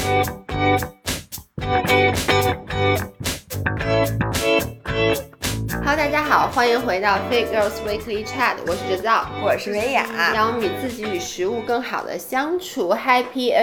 Hello， 大家好，欢迎回到 Fit Girls Weekly Chat， 我是哲造， 我是维雅， 让我们与自己与食物更好的相处。Happy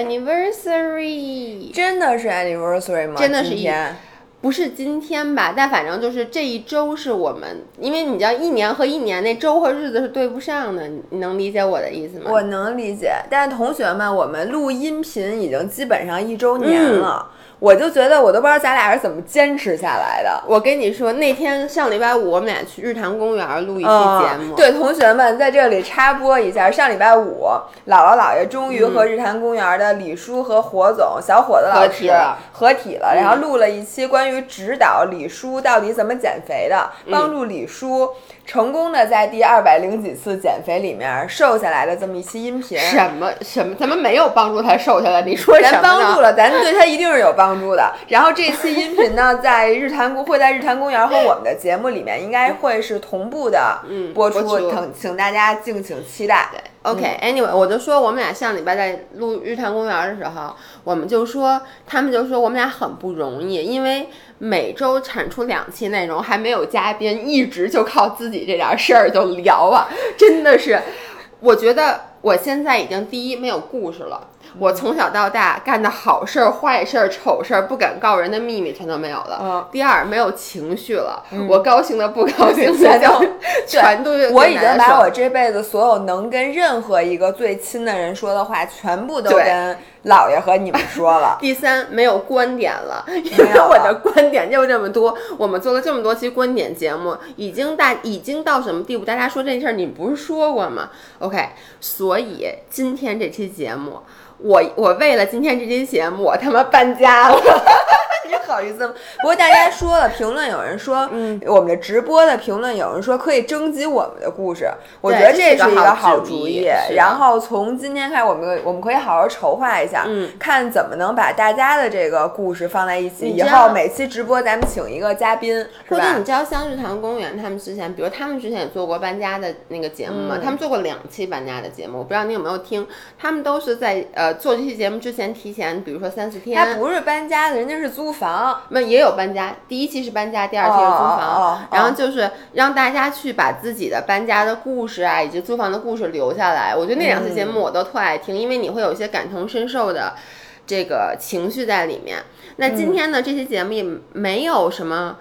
Anniversary！ 真的是 Anniversary 吗？ 真的是今天不是今天吧？但反正就是这一周是我们，因为你知道一年和一年那周和日子是对不上的，你能理解我的意思吗？ 我能理解，但是同学们，我们录音频已经基本上1周年了。我就觉得我都不知道咱俩是怎么坚持下来的。 我跟你说，那天上礼拜五我们俩去日坛公园录一期节目。 对，同学们在这里插播一下，上礼拜五姥姥姥爷终于和日坛公园的李叔和火总、小伙子老师合体了，然后录了一期关于指导李叔到底怎么减肥的，帮助李叔成功的在第200几次减肥里面瘦下来的这么一期音频。 什么？咱们没有帮助他瘦下来，你说什么呢？ 咱帮助了，咱对他一定是有帮助的。然后这期音频呢，会在日坛公园和我们的节目里面应该会是同步的播出，请大家敬请期待。 OK，Anyway，我就说我们俩上礼拜在录日坛公园的时候，他们就说我们俩很不容易，因为每周产出2期内容，还没有嘉宾，一直就靠自己这点事儿就聊啊，真的是，我觉得我现在已经第一没有故事了。我从小到大干的好事儿、坏事儿、丑事儿、不敢告人的秘密全都没有了。第二，没有情绪了，我高兴的、不高兴的就全都。 我已经把我这辈子所有能跟任何一个最亲的人说的话，全部都跟姥爷和你们说了。 第三，没有观点了，因为我的观点就这么多。我们做了这么多期观点节目，已经到什么地步？大家说这事儿，你不是说过吗 ？OK， 所以今天这期节目。我为了今天这期节目，我他妈搬家了。 你好意思吗？不过大家说了，评论有人说，我们的直播的评论有人说可以征集我们的故事，我觉得这是一个好主意。然后从今天开始，我们可以好好筹划一下，看怎么能把大家的这个故事放在一起。以后每期直播咱们请一个嘉宾， 或者你知道像日坛公园他们之前，比如他们之前也做过搬家的那个节目嘛，他们做过2期搬家的节目，我不知道你有没有听，他们都是在做这期节目之前提前，比如说3-4天。 他不是搬家的，人家是租房。 那也有搬家，第1期是搬家，第2期是租房，然后就是让大家去把自己的搬家的故事啊，以及租房的故事留下来。我觉得那2期节目我都特爱听，因为你会有一些感同身受的这个情绪在里面。那今天呢，这期节目也没有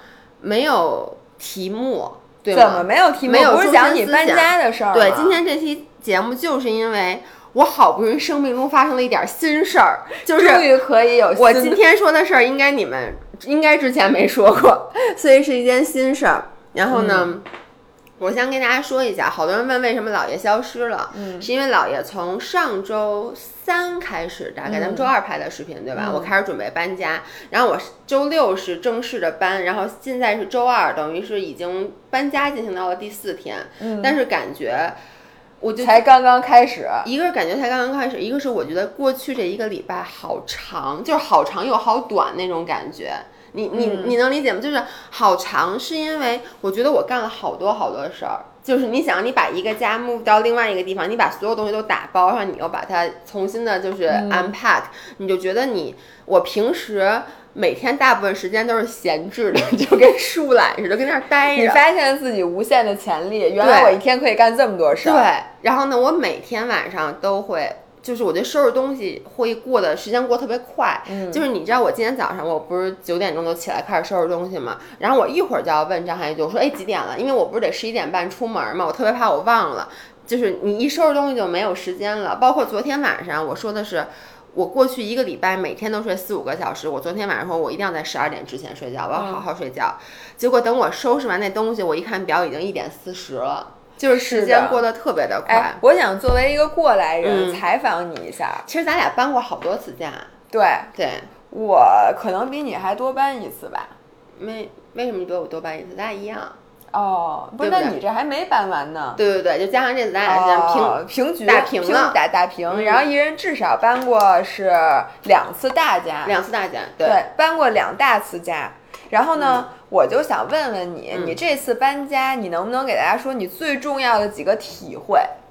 题目，对吗？ 怎么没有题目？ 没有， 不是讲你搬家的事儿。 对，今天这期节目就是因为。我好不容易生命中发生了一点新事儿，就是终于可以有我今天说的事儿，你们应该之前没说过，所以是一件新事儿。然后呢，我先跟大家说一下，好多人问为什么姥爷消失了，是因为姥爷从上周3开始，大概咱们周2拍的视频，对吧？我开始准备搬家，然后我周6是正式的搬，然后现在是周2，等于是已经搬家进行到了第4天，但是感觉。我就才刚刚开始， 一个是感觉才刚刚开始，一个是我觉得过去这1个礼拜好长，就是好长又好短那种感觉。你能理解吗？就是好长，是因为我觉得我干了好多事儿。就是你想，你把一个家 move 到另外一个地方，你把所有东西都打包上，你又把它重新的就是 unpack，你就觉得我平时。每天大部分时间都是闲置的，就跟树懒似的，跟那儿待着。 你发现自己无限的潜力，原来我一天可以干这么多事儿。 对，然后呢，我每天晚上都会，就是我觉得收拾东西会时间过特别快。就是你知道，我今天早上我不是9点钟就起来开始收拾东西嘛，然后我一会儿就要问张海就说，哎，几点了？因为我不是得11点半出门嘛，我特别怕我忘了。就是你一收拾东西就没有时间了。包括昨天晚上我说的是。我过去1个礼拜每天都睡4-5个小时，我昨天晚上说我一定要在12点之前睡觉，我要好好睡觉。结果等我收拾完那东西，我一看表已经1点40了，就是时间过得特别的快。 我想作为一个过来人采访你一下， 其实咱俩搬过好多次家。 对， 我可能比你还多搬1次吧。 为什么你比我多搬1次？咱俩一样。 不是，那你这还没搬完呢。 对，就加上这次咱俩这样平局打平了， 打平，然后一人至少搬过是2次大家 ，2次大家， 对，搬过2大次家。然后呢，我就想问问你，你这次搬家，你能不能给大家说你最重要的几个体会？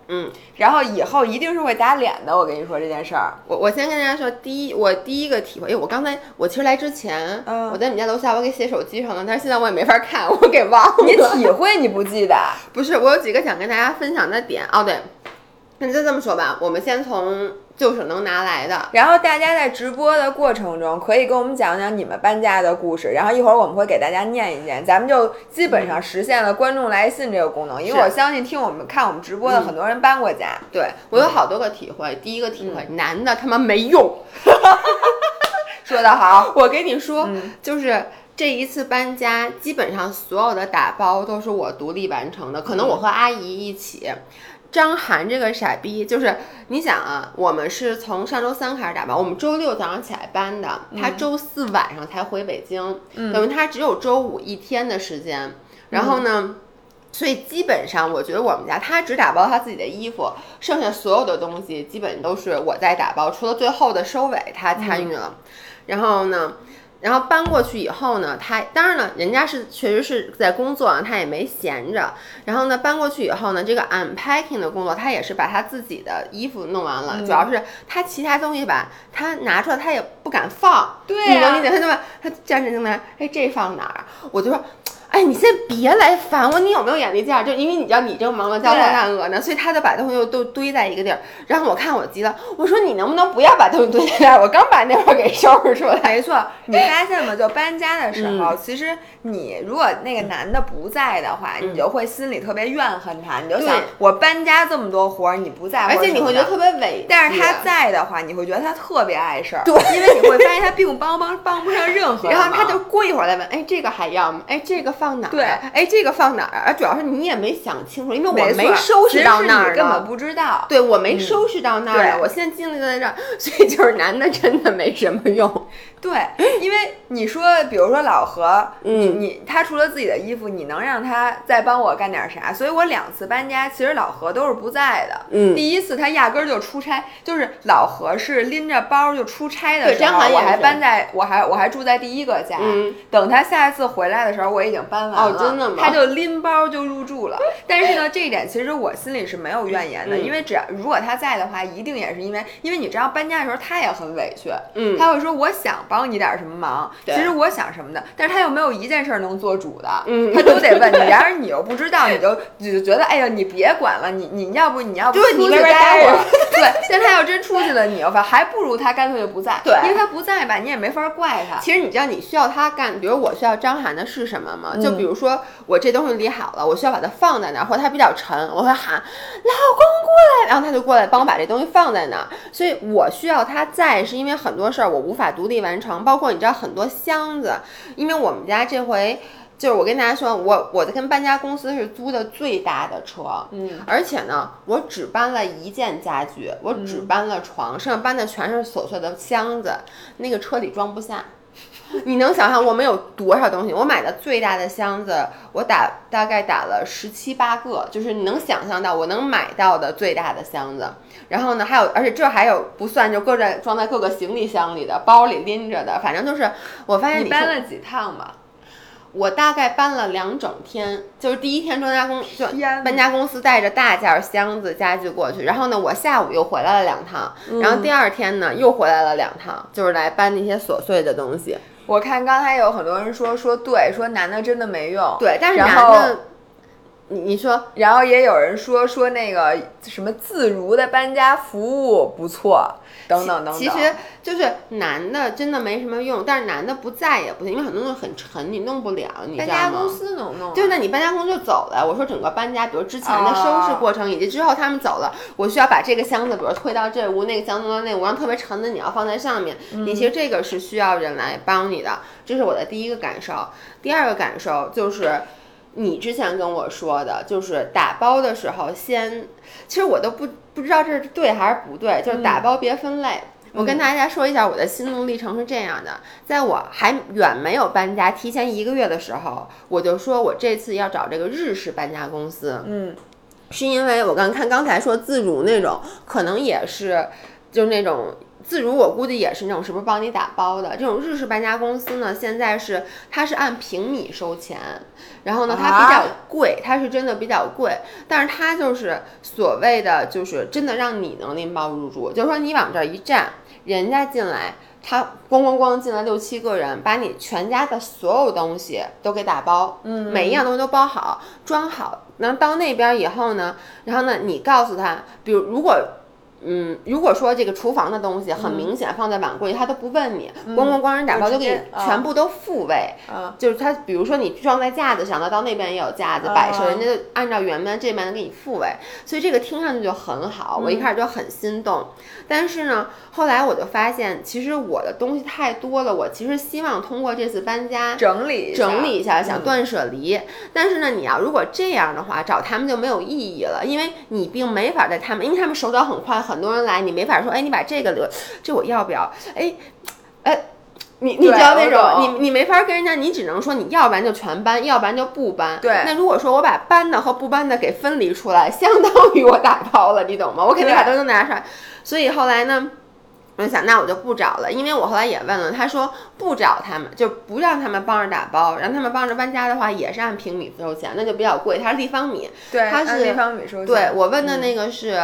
然后以后一定是会打脸的，我跟你说这件事儿。 我先跟大家说，我第一个体会，我其实来之前，我在你们家楼下我给写手机上了，但是现在我也没法看，我给忘了。 你体会你不记得？ 不是，我有几个想跟大家分享的点。哦，对，那就这么说吧，我们先从就是能拿来的， 然后大家在直播的过程中可以跟我们讲讲你们搬家的故事，然后一会儿我们会给大家念一念，咱们就基本上实现了观众来信这个功能，因为我相信看我们直播的很多人搬过家。 对，我有好多个体会。第一个体会，男的他妈没用。 说得好， 我跟你说，就是这一次搬家，基本上所有的打包都是我独立完成的，可能我和阿姨一起。张涵这个傻逼，就是你想啊，我们是从上周3开始打包，我们周6早上起来搬的，他周4晚上才回北京，等于他只有周51天的时间。然后呢，所以基本上我觉得我们家他只打包他自己的衣服，剩下所有的东西基本都是我在打包，除了最后的收尾他参与了。然后呢，然后搬过去以后呢，他当然了，人家是确实是在工作啊，他也没闲着。然后呢，搬过去以后呢，这个 unpacking 的工作，他也是把他自己的衣服弄完了，主要是他其他东西吧，他拿出来他也不敢放。 对你能理解他对吧？他站着在那，哎，这放哪儿？我就说。哎，你先别来烦我，你有没有眼力劲儿？就因为你知道你正忙着焦头烂额呢，所以他就把东西又都堆在一个地儿。然后我看我急了，我说你能不能不要把东西堆在这儿？我刚把那会儿给收拾出来。 没错，你发现吗？就搬家的时候，其实你如果那个男的不在的话，你就会心里特别怨恨他，你就想我搬家这么多活儿你不在， 而且你会觉得特别委屈。 但是他在的话，你会觉得他特别碍事儿，对，因为你会发现他并帮不上任何。 然后他就过一会儿再问，哎，这个还要吗？哎，这个放哪儿？ 对， 哎，这个放哪儿？而主要是你也没想清楚，因为我没收拾到那儿， 根本不知道。 对，我没收拾到那儿，我现在精力在这儿，所以就是男的真的没什么用。 对，因为你说，比如说老何，他除了自己的衣服，你能让他再帮我干点啥？所以我2次搬家，其实老何都是不在的。第一次他压根儿就出差，就是老何是拎着包就出差的时候，我还搬在我还住在第一个家。等他下一次回来的时候，我已经搬完了。 哦，真的吗？ 他就拎包就入住了。但是呢，这一点其实我心里是没有怨言的，因为如果他在的话，一定也是因为你知道搬家的时候他也很委屈，他会说我想帮你点什么忙，其实我想什么的，但是他又没有一件事能做主的，他都得问你，然而你又不知道，你就觉得哎呀，你别管了，你要不对出去待会儿，对，但他要真出去了，你又还不如他干脆就不在， 对， 因为他不在吧，你也没法怪他。 其实你知道你需要他干，比如我需要张涵的是什么吗？就比如说我这东西理好了，我需要把它放在那儿，或者它比较沉，我会喊老公过来，然后他就过来帮我把这东西放在那儿。所以我需要他在，是因为很多事儿我无法独立完成，包括你知道很多箱子，因为我们家这回就是我跟大家说，我跟搬家公司是租的最大的车，而且呢，我只搬了1件家具，我只搬了床，剩下搬的全是琐碎的箱子，那个车里装不下。你能想象我们有多少东西？我买的最大的箱子，我大概打了17、18个，就是你能想象到我能买到的最大的箱子。然后呢，而且这还有不算就装在各个行李箱里的，包里拎着的，反正就是我发现你搬了几趟吧。 我大概搬了2整天，就是第一天搬家公司带着大件箱子家具过去，然后呢，我下午又回来了2趟，然后第2天呢又回来了2趟，就是来搬那些琐碎的东西。 我看刚才有很多人说对，说男的真的没用， 对，但是男的。你说， 然后也有人说那个什么自如的搬家服务不错，等等等等。 其实就是男的真的没什么用，但是男的不在也不行，因为很多东西很沉，你弄不了，你知道吗？ 搬家公司能弄， 对，那你搬家公司就走了。我说整个搬家，比如之前的收拾过程，以及之后他们走了，我需要把这个箱子，比如推到这屋，那个箱子到那屋，然后特别沉的你要放在上面，你其实这个是需要人来帮你的。这是我的第一个感受。第2个感受就是。你之前跟我说的，就是打包的时候其实我都不知道这是对还是不对，就是打包别分类。我跟大家说一下我的心路历程是这样的，在我还远没有搬家，提前1个月的时候，我就说我这次要找这个日式搬家公司，是因为我刚才说自如那种，可能也是就是那种自如我估计也是那种是不是帮你打包的这种日式搬家公司呢？现在它是按平米收钱，然后呢它比较贵，它是真的比较贵，但是它就是所谓的就是真的让你能拎包入住，就是说你往这儿一站，人家进来。他咣咣咣进来6、7个人，把你全家的所有东西都给打包，每一样东西都包好装好。然后到那边以后呢，然后呢，你告诉他，比如如果说这个厨房的东西很明显放在碗柜，他都不问你，咣咣咣人打包就给你全部都复位，就是他比如说你装在架子上的，到那边也有架子摆设，人家就按照原边这边给你复位，所以这个听上去就很好，我一开始就很心动，但是呢，后来我就发现，其实我的东西太多了，我其实希望通过这次搬家整理一下，想断舍离，但是呢，你要如果这样的话，找他们就没有意义了，因为你并没法在他们，因为他们手脚很快。很多人来，你没法说，哎，你把这个留，这我要不要？你知道那种，你没法跟人家，你只能说你要不然就全搬，要不然就不搬。 对。 那如果说我把搬的和不搬的给分离出来，相当于我打包了，你懂吗？我肯定把东西都拿出来。所以后来呢，我就想，那我就不找了，因为我后来也问了，他说不找他们，就不让他们帮着打包，让他们帮着搬家的话，也是按平米收钱，那就比较贵，它是立方米。 对， 它是按立方米收钱。 对，我问的那个是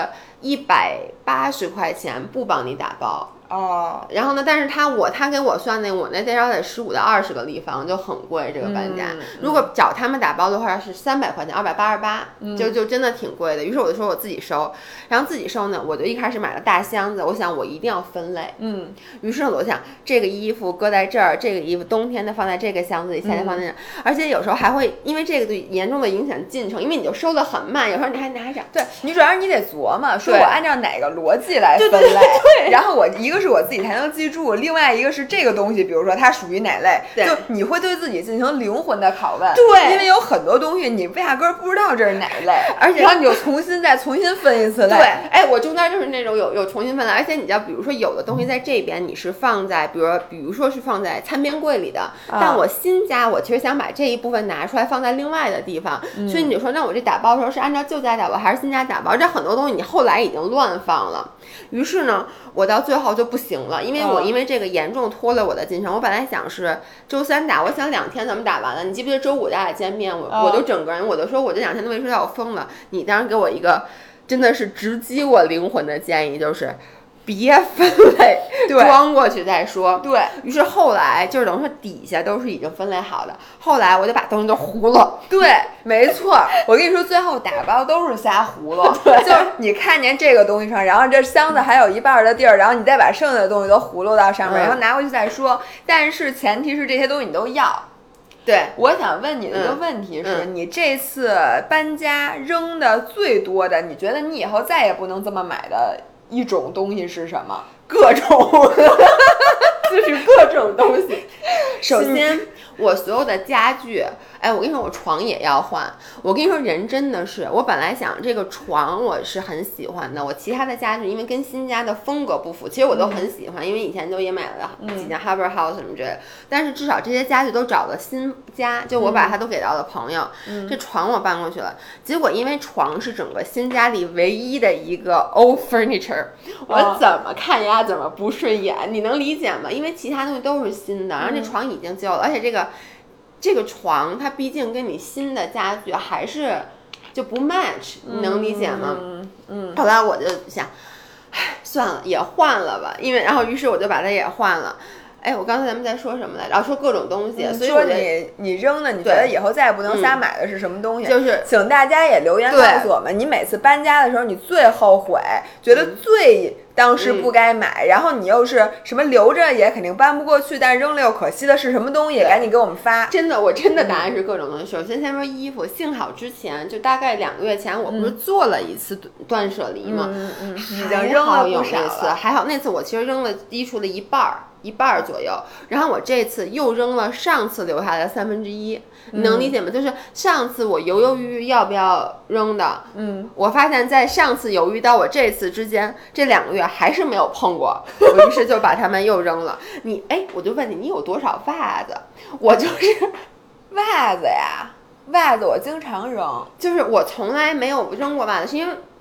180块钱，不帮你打包。然后呢？但是他给我算我那最少得15到20个立方，就很贵这个搬家。如果找他们打包的话是300块钱，288，就真的挺贵的。于是我就说我自己收，然后自己收呢，我就一开始买了大箱子，我想我一定要分类。于是我想这个衣服搁在这儿，这个衣服冬天的放在这个箱子里，夏天放在那儿，而且有时候还会因为这个对严重的影响进程，因为你就收得很慢，有时候你还拿着。 对，你主要是你得琢磨，说我按照哪个逻辑来分类， 对， 然后一个是我自己才能记住，另外一个是这个东西，比如说它属于哪类，就你会对自己进行灵魂的拷问。 对， 因为有很多东西你压根儿不知道这是哪一类， 而且然后你就重新分一次类。 对，哎，我中间就是那种有重新分类，而且你知道，比如说有的东西在这边你是放在，比如说是放在餐边柜里的，但我新家我其实想把这一部分拿出来放在另外的地方，所以你就说那我这打包的时候是按照旧家打包还是新家打包？这很多东西你后来已经乱放了，于是呢，我到最后就不行了，因为这个严重拖了我的进程。我本来想是周3打，我想2天咱们打完了。你记不记得周5咱俩见面，我就整个人我就说我这2天都没睡觉，我疯了。你当时给我一个真的是直击我灵魂的建议，就是别分类，装过去再说。 对于是后来就是等于说底下都是已经分类好的，后来我就把东西都糊了。 对，没错，我跟你说，最后打包都是瞎糊了。就是你看见这个东西上，然后这箱子还有一半的地儿，然后你再把剩下的东西都糊弄到上面，然后拿回去再说。但是前提是这些东西你都要。 对， 我想问你的一个问题是，你这次搬家扔的最多的，你觉得你以后再也不能这么买的一种东西是什么？ 各种就是各种东西。首先我所有的家具，哎，我跟你说，我床也要换。我跟你说，人真的是，我本来想这个床我是很喜欢的，我其他的家具因为跟新家的风格不符，其实我都很喜欢，因为以前就也买了几件 Harbour House 什么之类的，但是至少这些家具都找了新家，就我把它都给到了朋友。这床我搬过去了，结果因为床是整个新家里唯一的一个 old furniture， 我怎么看呀怎么不顺眼，你能理解吗？因为其他东西都是新的，然后这床已经旧了，而且这个床它毕竟跟你新的家具还是就不 match， 你能理解吗？后来我就想，算了，也换了吧，因为然后于是我就把它也换了。哎，我刚才咱们在说什么来着？然后说各种东西，所以说你扔的，你觉得以后再也不能瞎买的是什么东西？ 就是请大家也留言告诉我们，你每次搬家的时候，你最后悔，觉得最当时不该买，然后你又是什么留着也肯定搬不过去，但是扔了又可惜的是什么东西？赶紧给我们发。 真的，我真的答案是各种东西。首先说衣服，幸好之前就大概2个月前，我不是做了一次断舍离吗？ 已经扔了不少了。 还好那次我其实扔了衣橱的一半左右，然后我这次又扔了上次留下的1/3，你能理解吗？就是上次我犹豫要不要扔的，我发现在上次犹豫到我这次之间，这2个月还是没有碰过，我于是就把它们又扔了。我就问你，你有多少袜子？我就是袜子呀。袜子我经常扔， 就是我从来没有扔过袜子，是因为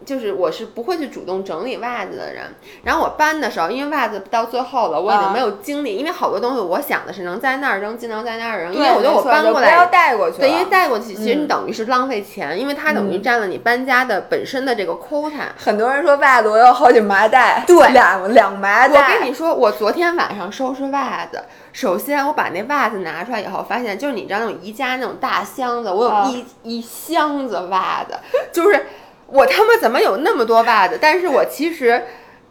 就是我是不会去主动整理袜子的人。然后我搬的时候，因为袜子到最后了，我已经没有精力，因为好多东西我想的是能在那儿扔，尽量在那儿扔，因为我觉得我搬过来不要带过去了。 对，因为带过去其实你等于是浪费钱，因为它等于占了你搬家的本身的这个 quota。 很多人说袜子我有好几麻袋， 对， 两麻袋。 我跟你说，我昨天晚上收拾袜子，首先我把那袜子拿出来以后，发现就是你知道那种宜家那种大箱子，我有一箱子袜子，就是我他妈怎么有那么多袜子？但是我其实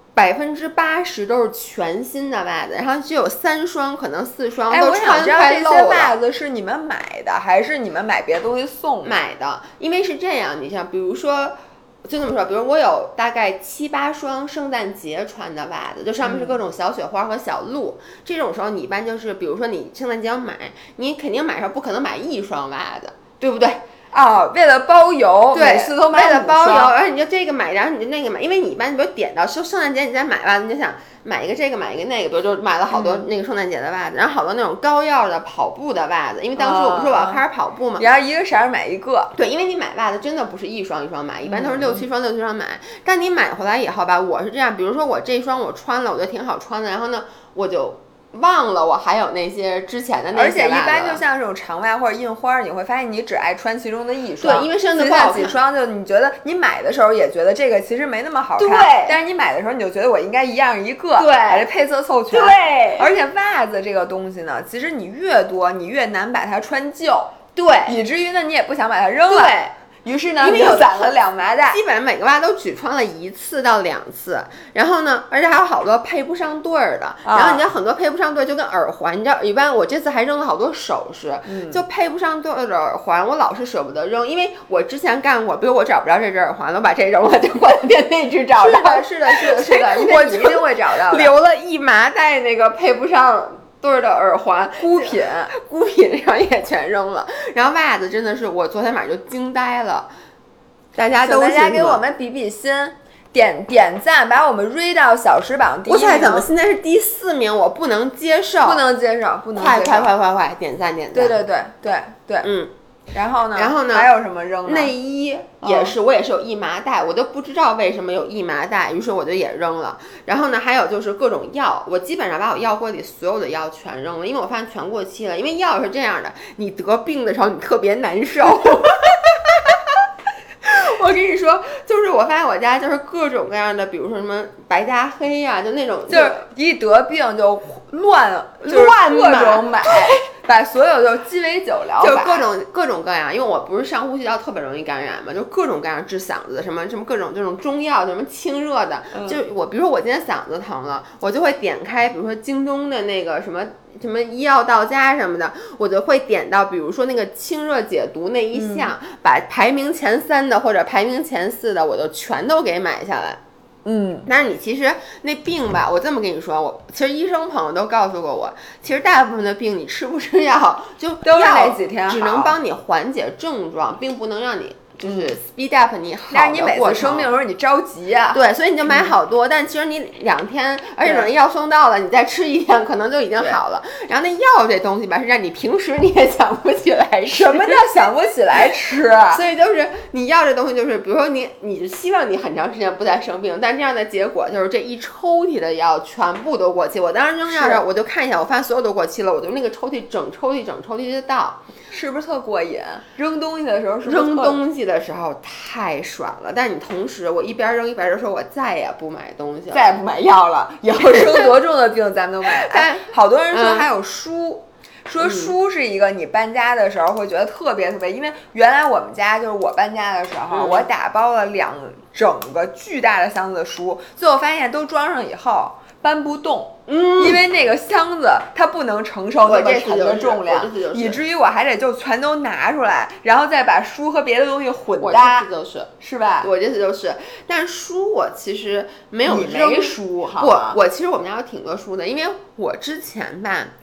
80%都是全新的袜子，然后只有3双，可能4双都穿快漏了。 这些袜子是你们买的，还是你们买别的东西送的？ 买的，因为是这样，你像比如说。就这么说，比如我有大概7、8双圣诞节穿的袜子，就上面是各种小雪花和小鹿。这种时候你一般就是，比如说你圣诞节要买，你肯定买上不可能买1双袜子，对不对？ 为了包邮， 对， 每次都买为了包邮，而且你就这个买，然后你就那个买，因为你一般你比如点到圣诞节你再买袜子，你就想买一个这个买一个那个，比如就买了好多那个圣诞节的袜子，然后好多那种高腰的跑步的袜子，因为当时我不是我要开始跑步嘛， 然后一个色儿买一个， 对，因为你买袜子真的不是1双1双买，一般都是6、7双6、7双买，但你买回来以后吧，我是这样，比如说我这双我穿了，我觉得挺好穿的，然后呢我就忘了我还有那些之前的那些， 而且一般就像这种长袜或者印花，你会发现你只爱穿其中的1双， 对，因为身子不好看， 几双就你觉得你买的时候也觉得这个其实没那么好看， 对， 但是你买的时候你就觉得我应该一样一个， 对， 把这配色凑全， 对。 而且袜子这个东西呢，其实你越多，你越难把它穿旧， 对， 以至于呢你也不想把它扔了， 对。 于是呢，因为有攒了2麻袋， 基本上每个袜都只穿了1次到2次，然后呢，而且还有好多配不上对儿的，然后你知道很多配不上对，就跟耳环，你知道，一般我这次还扔了好多首饰，就配不上对的耳环，我老是舍不得扔，因为我之前干过，比如我找不着这只耳环了，我把这扔了，就换店那只找着， 是的，我一定会找到的， 留了1麻袋那个配不上对的耳环， 孤品上也全扔了。然后袜子真的是我昨天晚上就惊呆了，大家给我们比比心，点赞，把我们瑞到小时榜第1名。 我猜怎么现在是第4名？我不能接受， 不能接受， 快，点赞！ 对，然后呢？ 还有什么扔的？ 内衣也是，我也是有1麻袋，我都不知道为什么有1麻袋，于是我就也扔了。然后呢，还有就是各种药，我基本上把我药柜里所有的药全扔了，因为我发现全过期了。因为药是这样的，你得病的时候你特别难受。我跟你说，就是我发现我家就是各种各样的，比如说什么白加黑呀、就那种， 就是一得病就乱各种买，把所有就鸡尾酒疗法， 就各种各样。因为我不是上呼吸道特别容易感染嘛，就各种各样治嗓子的，什么各种这种中药，什么清热的。就我比如说我今天嗓子疼了，我就会点开，比如说京东的那个什么医药到家什么的，我就会点到比如说那个清热解毒那一项，把排名前3的或者排名前4的我就全都给买下来。但是你其实那病吧，我这么跟你说，其实医生朋友都告诉过我，其实大部分的病你吃不吃药，就都是那几天好， 只能帮你缓解症状，并不能让你就是 speed up 你好的过程。 但是你每次生病的时候你着急啊， 对，所以你就买好多，但其实你2天，而且等药送到了，你再吃1天，可能就已经好了。然后那药这东西吧，是让你平时你也想不起来吃。 什么叫想不起来吃？ 所以就是你药这东西，就是比如说你希望你很长时间不再生病，但这样的结果就是这一抽屉的药全部都过期。我当时扔药上，我就看一下，我发现所有都过期了，我就那个抽屉整抽屉就倒。 是不是特过瘾？扔东西的时候扔东西的时候太爽了，但是你同时我一边扔一边说，我再也不买东西了， 再也不买药了，以后生多重的病咱们都买。好多人说还有书。说书是一个你搬家的时候会觉得特别，因为原来我们家就是我搬家的时候，我打包了整个巨大的箱子的书，最后发现都装上以后搬不动，因为那个箱子它不能承受那么沉的重量，以至于我还得就全都拿出来，然后再把书和别的东西混搭，是吧？ 我这次就是，但书我其实没有扔书哈。 我其实我们家有挺多书的，因为我之前吧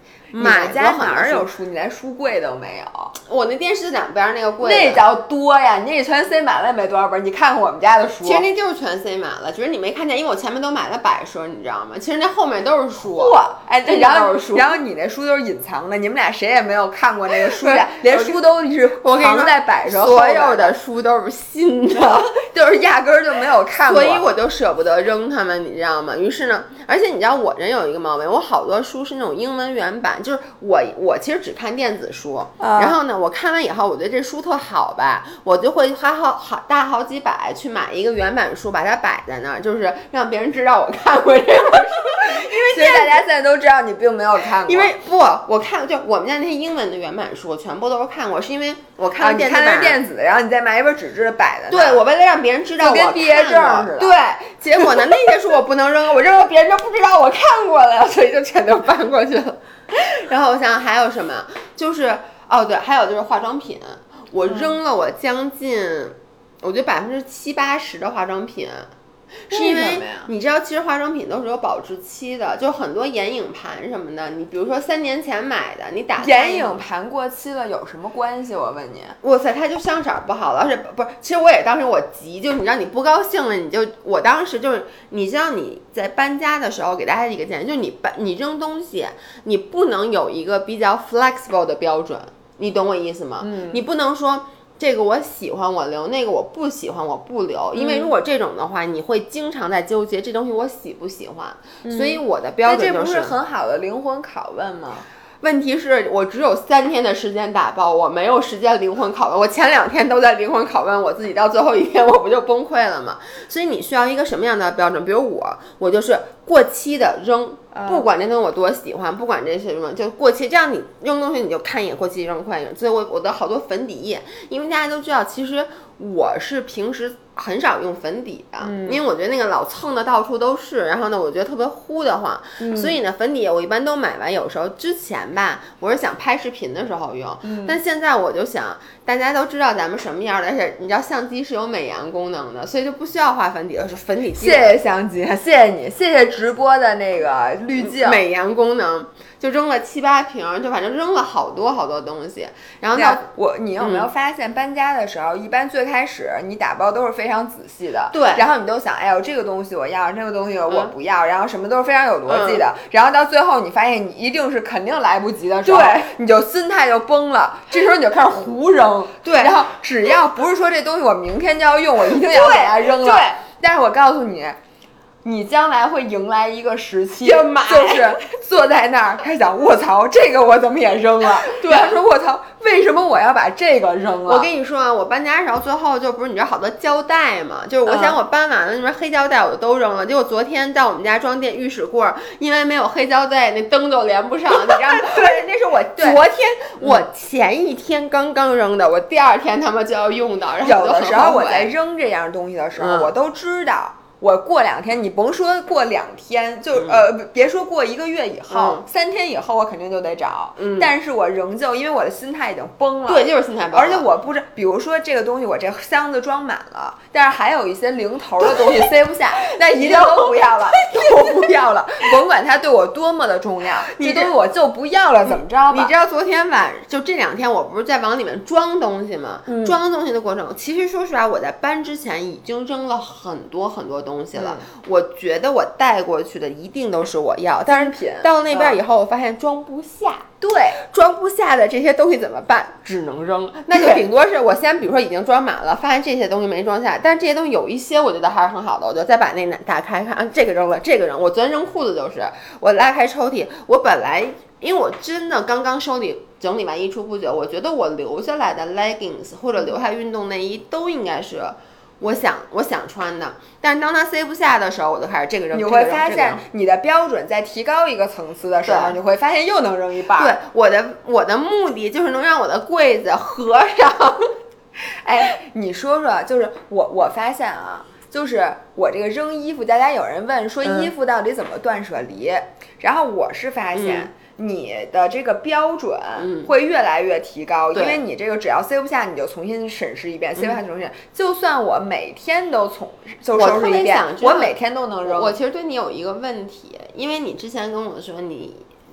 买家哪儿有书？你连书柜都没有。 我那电视两边那个柜子那叫多呀，你那全塞满了也没多少本。你看看我们家的书， 其实那就是全塞满了，只是你没看见，因为我前面都买了摆设，你知道吗？其实那后面都是书。 哎，然后你那书都是隐藏的，你们俩谁也没有看过那个书架，连书都是藏在摆设。 所有的书都是新的， 就是压根儿就没有看过， 所以我就舍不得扔它们，你知道吗？于是呢，而且你知道我人有一个毛病，我好多书是那种英文原版，就是我其实只看电子书，然后呢，我看完以后，我觉得这书特好吧，我就会花好几百去买一个原版书，把它摆在那儿，就是让别人知道我看过这本书。因为其实大家现在都知道你并没有看过， 因为我看就我们家那些英文的原版书，我全部都是看过，是因为我看电子版， 你看的是电子的，然后你再买一本纸质的摆的。 对，我为了让别人知道我看过， 就跟毕业证似的。 对，结果呢，那些书我不能扔，我扔了别人就不知道我看过了，所以就全都搬过去了。然后我想还有什么，就是对，还有就是化妆品，我扔了我将近，我觉得70%、80%的化妆品。是因为你知道，其实化妆品都是有保质期的，就很多眼影盘什么的，你比如说3年前买的，你打眼影盘过期了有什么关系？我问你。 哇塞，它就香色不好了，而且不是，其实我也当时我急，就你知道你不高兴了，我当时就是，你知道你在搬家的时候，给大家一个建议，就是你扔东西，你不能有一个比较 flexible 的标准，你懂我意思吗？你不能说。这个我喜欢我留，那个我不喜欢我不留，因为如果这种的话，你会经常在纠结这东西我喜不喜欢，所以我的标准就是。 这不是很好的灵魂拷问吗？ 问题是我只有3天的时间打包，我没有时间灵魂拷问。我前2天都在灵魂拷问我自己，到最后一天我不就崩溃了吗？所以你需要一个什么样的标准？比如我就是过期的扔，不管这东西我多喜欢，不管这是什么，就过期。这样你扔东西你就看一眼过期扔快扔。所以我的好多粉底液，因为大家都知道，其实我是平时很少用粉底的，因为我觉得那个老蹭的到处都是，然后呢，我觉得特别糊得慌，所以呢，粉底液我一般都买完，有时候之前吧，我是想拍视频的时候用，但现在我就想，大家都知道咱们什么样的，而且你知道相机是有美颜功能的，所以就不需要画粉底了，是粉底。 谢谢相机，谢谢你，谢谢直播的那个滤镜， 美颜功能。就扔了7、8瓶，就反正扔了好多东西。然后你有没有发现搬家的时候，一般最开始你打包都是非常仔细的， 对， 然后你都想，哎呦这个东西我要，这个东西我不要，然后什么都是非常有逻辑的，然后到最后你发现你一定是肯定来不及的时候， 对， 你就心态就崩了，这时候你就开始胡扔， 对， 然后只要不是说这东西我明天就要用，我一定要给它扔了， 对， 但是我告诉你。你将来会迎来一个时期，就是坐在那儿开始想，卧槽，这个我怎么也扔了？ 对， 他说卧槽，为什么我要把这个扔了？ 我跟你说啊，我搬家的时候，最后就不是你知道好多胶带嘛，就是我想我搬完了，那边黑胶带我都扔了。结果昨天到我们家装浴室柜，因为没有黑胶带，那灯就连不上，你知道吗？ 对，那是我昨天我前一天刚刚扔的，我第2天他们就要用到。然后有的时候我在扔这样东西的时候，我都知道。我过2天，你甭说过2天，就别说过1个月以后，3天以后我肯定就得找。但是我仍旧因为我的心态已经崩了， 对，就是心态崩了。 而且我不知，比如说这个东西我这箱子装满了，但是还有一些零头的东西塞不下，那一定都不要了，都不要了，甭管它对我多么的重要，这东西我就不要了，怎么着吧？ 你知道昨天就这2天，我不是在往里面装东西吗？装东西的过程，其实说实话，我在搬之前已经扔了很多东西了，我觉得我带过去的一定都是我要，但是到那边以后，我发现装不下。 对， 装不下的这些东西怎么办？只能扔，那就顶多是我先比如说已经装满了，发现这些东西没装下，但是这些东西有一些我觉得还是很好的，我就再把那打开看，这个扔了，这个扔。我昨天扔裤子就是，我拉开抽屉，我本来因为我真的刚刚整理完衣橱不久，我觉得我留下来的 leggings 或者留下运动内衣都应该是我想穿的，但是当它塞不下的时候，我就开始这个扔。 你会发现你的标准在提高一个层次的时候，你会发现又能扔一半。 对，我的目的就是能让我的柜子合上。 哎，你说说，就是我发现啊，就是我这个扔衣服，大家有人问说衣服到底怎么断舍离，然后我是发现。你的这个标准会越来越提高，因为你这个只要塞不下，你就重新审视一遍，塞不下重新。就算我每天都就收拾一遍，我每天都能扔。 我其实对你有一个问题，因为你之前跟我说你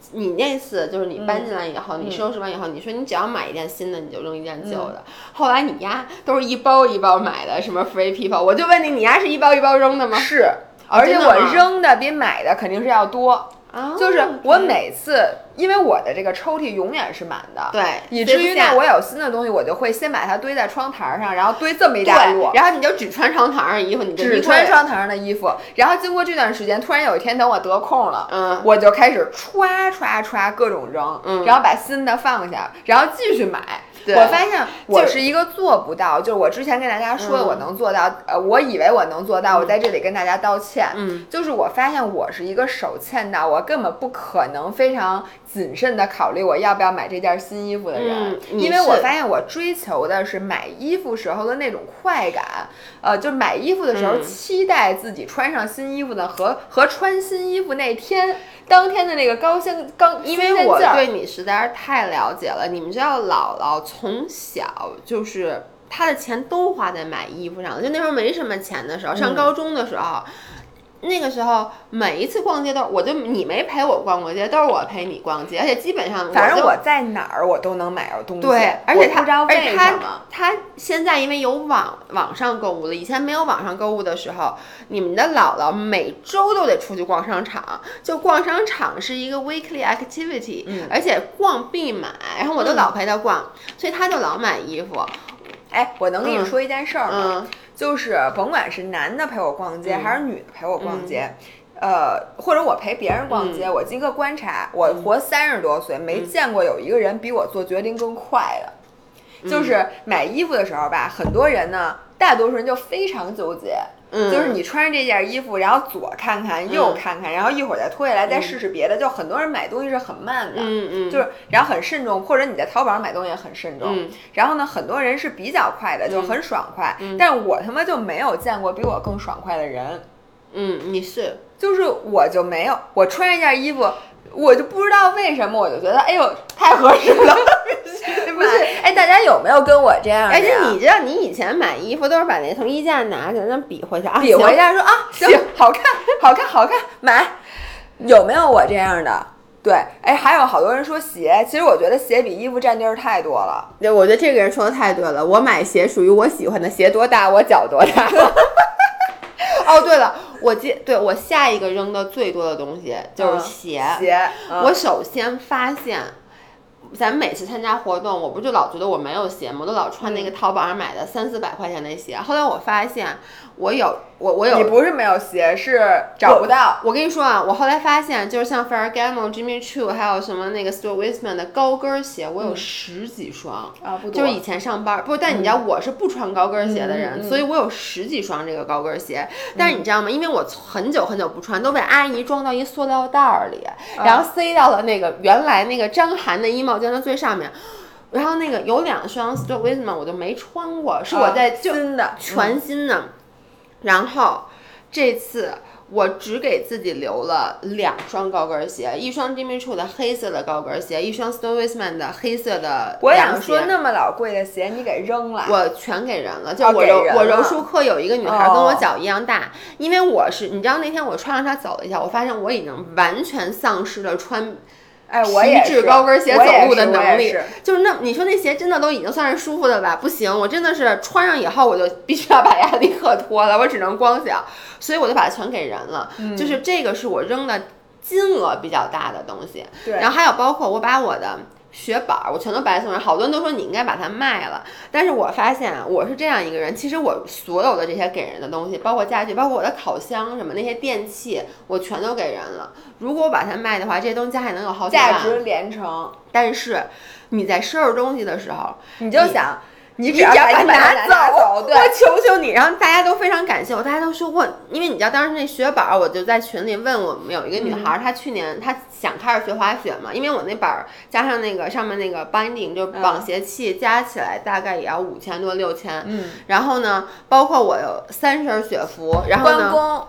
你那次就是你搬进来以后，你收拾完以后，你说你只要买一件新的，你就扔一件旧的。后来你丫都是一包一包买的，什么 free people， 我就问你，你丫是一包一包扔的吗？ 是，而且我扔的比买的肯定是要多。就是我每次，因为我的这个抽屉永远是满的， 对， 以至于呢，我有新的东西，我就会先把它堆在窗台上，然后堆这么一大摞， 然后你就只穿窗台上的衣服，你就只穿窗台上的衣服，然后经过这段时间，突然有一天等我得空了，我就开始歘各种扔，然后把新的放下，然后继续买。我发现我是一个做不到，就是我之前跟大家说的我能做到，我以为我能做到，我在这里跟大家道歉。就是我发现我是一个手欠到我根本不可能非常谨慎的考虑我要不要买这件新衣服的人，因为我发现我追求的是买衣服时候的那种快感，就买衣服的时候期待自己穿上新衣服的和穿新衣服那天当天的那个高兴因为我对你实在是太了解了。你们知道姥姥从小就是她的钱都花在买衣服上了，就那时候没什么钱的时候，上高中的时候。那个时候每一次逛街都是你没陪我逛过街，都是我陪你逛街，而且基本上反正我在哪儿我都能买着东西。 对，而且不知道为什么他现在因为有网上购物了，以前没有网上购物的时候，你们的姥姥每周都得出去逛商场，就逛商场是一个 weekly activity，而且逛必买，然后我都老陪她逛，所以她就老买衣服。 哎，我能跟你说一件事儿吗？就是甭管是男的陪我逛街，还是女的陪我逛街，或者我陪别人逛街，我一个观察，我活30多岁，没见过有一个人比我做决定更快的。就是买衣服的时候吧，很多人呢，大多数人就非常纠结。就是你穿着这件衣服，然后左看看右看看，然后一会儿再脱下来再试试别的，就很多人买东西是很慢的，就是然后很慎重，或者你在淘宝上买东西也很慎重，然后呢很多人是比较快的，就很爽快，但我他妈就没有见过比我更爽快的人。 你是， 就是我就没有，我穿这件衣服我就不知道为什么，我就觉得哎呦太合适了。不是，哎，大家有没有跟我这样的？ 而且你知道，你以前买衣服都是把那从衣架拿起来，那比划一下啊， 比划一下说啊，行，好看，买。有没有我这样的？对，哎，还有好多人说鞋，其实我觉得鞋比衣服占地儿太多了。 对，我觉得这个人说的太对了。我买鞋属于我喜欢的鞋多大，我脚多大。哦，对了，我下一个扔的最多的东西就是鞋。我首先发现。咱们每次参加活动，我不就老觉得我没有鞋吗？我都老穿那个淘宝上买的300-400块钱的鞋。后来我发现我有， 你不是没有鞋，是找不到。 我跟你说啊，我后来发现，就是像 Ferragamo、Jimmy Choo， 还有什么那个 Stuart Weitzman 的高跟鞋，我有10几双啊，不多。 就是以前上班不，但你知道我是不穿高跟鞋的人，所以我有10几双这个高跟鞋。但是你知道吗？因为我很久不穿，都被阿姨装到一塑料袋里，然后塞到了那个原来那个张涵的衣帽间的最上面。然后那个有2双 Stuart Weitzman 我就没穿过，是我在全新的。然后这次我只给自己留了2双高跟鞋，一双 Jimmy Choo 的黑色的高跟鞋，一双 Stuart Weitzman 的黑色的凉鞋。 我想说那么老贵的鞋你给扔了？ 我全给人了，就我柔术课有一个女孩跟我脚一样大，因为你知道那天我穿上它走了一下，我发现我已经完全丧失了穿。皮质高跟鞋走路的能力，就是你说那鞋真的都已经算是舒服的吧？不行，我真的是穿上以后我就必须要把它立刻脱了，我只能光脚，所以我就把它全给人了。就是这个是我扔的金额比较大的东西，然后还有包括我把我的雪板我全都白送人，好多人都说你应该把它卖了，但是我发现我是这样一个人，其实我所有的这些给人的东西，包括家具，包括我的烤箱什么那些电器，我全都给人了。如果我把它卖的话，这些东西加起来能有好几万， 价值连城。 但是你在收拾东西的时候， 你就想。你只要把它拿走，对， 我求求你！然后大家都非常感谢我，大家都说我，因为你知道当时那雪板，我就在群里问我们有一个女孩，她去年她想开始学滑雪嘛，因为我那板加上那个上面那个 binding 就绑鞋器加起来大概也要5000多6000，然后呢，包括我有3身雪服，然后呢。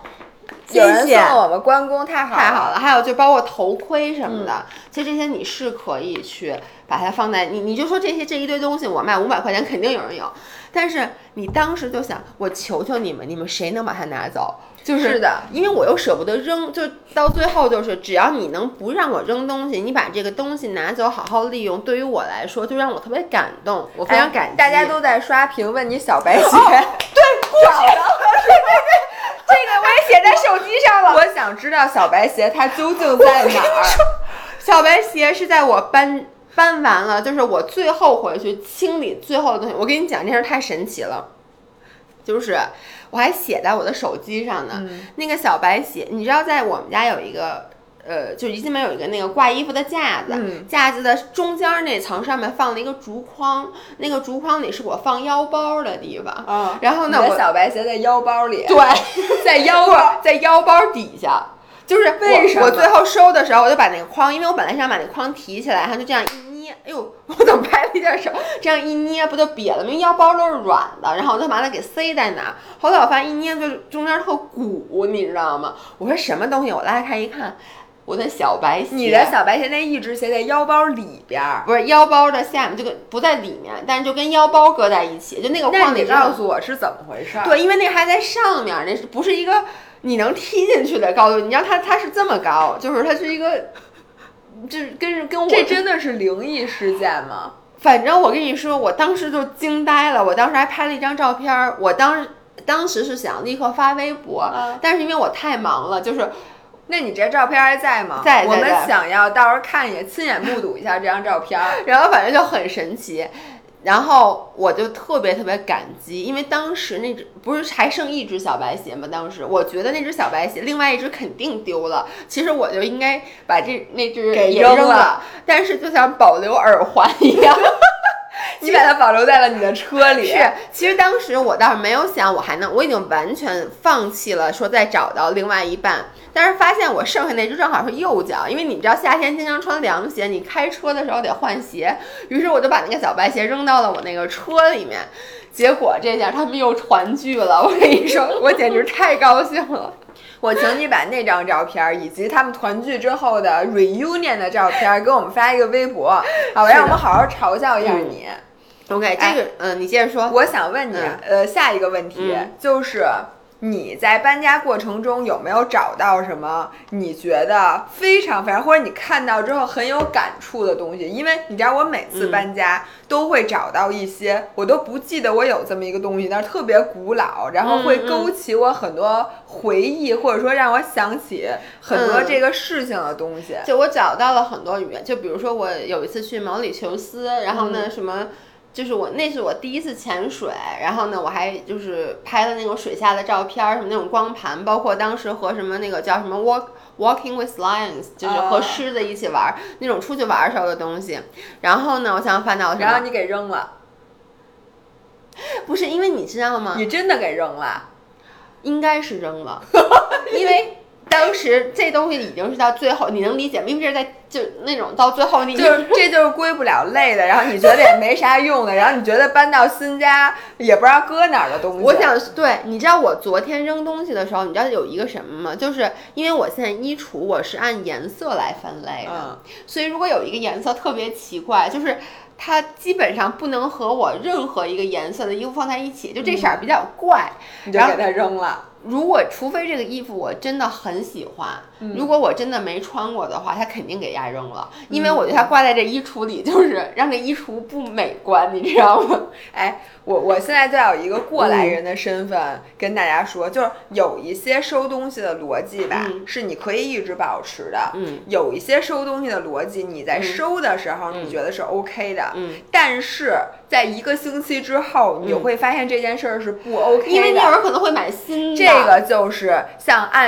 有人送我们关公，太好了。 还有就包括头盔什么的，其实这些你是可以去把它放在你就说这一堆东西我卖500块钱肯定有人有，但是你当时就想我求求你们谁能把它拿走？ 是的， 因为我又舍不得扔，就到最后就是只要你能不让我扔东西，你把这个东西拿走好好利用，对于我来说就让我特别感动，我非常感激。 大家都在刷屏问你小白鞋，对， 找到了，这个我也写在手机上了。 我想知道小白鞋它究竟在哪儿？ 小白鞋是在我搬完了，就是我最后回去清理最后的东西。我跟你讲，这事太神奇了，就是我还写在我的手机上呢。那个小白鞋，你知道，在我们家有一个就一进门有一个那个挂衣服的架子，架子的中间那层上面放了一个竹筐，那个竹筐里是我放腰包的地方。然后呢， 我的小白鞋在腰包里， 对，在腰包底下。就是为什么我最后收的时候，我就把那个筐，因为我本来想把那个筐提起来，然后就这样一捏，哎呦，我怎么拍了一下手？这样一捏不就瘪了？因为腰包都是软的，然后我就把它给塞在哪。后来我发现一捏就中间特鼓，你知道吗？我说什么东西？我拉开一看，我的小白鞋。 你的小白鞋那一只鞋在腰包里边， 不是腰包的下面，就跟不在里面，但是就跟腰包搁在一起，就那个筐里。 那你告诉我是怎么回事？ 对，因为那还在上面，那是不是一个？你能踢进去的高度，你知道它是这么高，就是它是一个，就是跟我这真的是灵异事件吗？ 反正我跟你说，我当时就惊呆了，我当时还拍了一张照片，我当时是想立刻发微博，但是因为我太忙了，就是。 那你这照片还在吗？ 在。 我们想要到时候看一眼，亲眼目睹一下这张照片， 然后反正就很神奇。然后我就特别特别感激，因为当时那只不是还剩一只小白鞋吗？当时我觉得那只小白鞋，另外一只肯定丢了。其实我就应该把那只给扔了， 但是就像保留耳环一样。 你把它保留在了你的车里。 是，其实当时我倒是没有想我已经完全放弃了说再找到另外一半，但是发现我剩下那只正好是右脚，因为你知道夏天经常穿凉鞋，你开车的时候得换鞋，于是我就把那个小白鞋扔到了我那个车里面，结果这下他们又团聚了。我跟你说，我简直太高兴了。 我请你把那张照片以及他们团聚之后的 reunion 的照片给我们发一个微博，好吧，让我们好好嘲笑一下你。 OK， 这个你接着说。 我想问你，下一个问题就是你在搬家过程中有没有找到什么你觉得非常非常，或者你看到之后很有感触的东西？因为你知道我每次搬家都会找到一些我都不记得我有这么一个东西，但是特别古老，然后会勾起我很多回忆，或者说让我想起很多这个事情的东西。 就我找到了很多语言，就比如说我有一次去毛里求斯，然后呢什么。就是那是我第一次潜水，然后呢，我还就是拍了那种水下的照片，什么那种光盘，包括当时和什么那个叫什么 Walking with Lions， 就是和狮子一起玩，那种出去玩时候的东西。然后呢，我想翻到什么？ 然后你给扔了？ 不是，因为你知道吗？ 你真的给扔了？ 应该是扔了，因为。当时这东西已经是到最后，你能理解吗？因为这是在就那种到最后， 这就是归不了类的，然后你觉得也没啥用的，然后你觉得搬到新家也不知道搁哪儿的东西。 我想对，你知道我昨天扔东西的时候，你知道有一个什么吗？就是因为我现在衣橱我是按颜色来分类的，所以如果有一个颜色特别奇怪，就是它基本上不能和我任何一个颜色的衣服放在一起，就这色儿比较怪， 你就给它扔了。 除非这个衣服我真的很喜欢，如果我真的没穿过的话，它肯定给压扔了，因为我觉得它挂在这衣橱里就是让这衣橱不美观，你知道吗？ 哎，我现在就要有一个过来人的身份跟大家说，就是有一些收东西的逻辑吧，是你可以一直保持的，有一些收东西的逻辑你在收的时候你觉得是 OK 的，但是在1个星期之后你就会发现这件事儿是不 OK 的， 因为你有人可能会买新的。 这个就是像按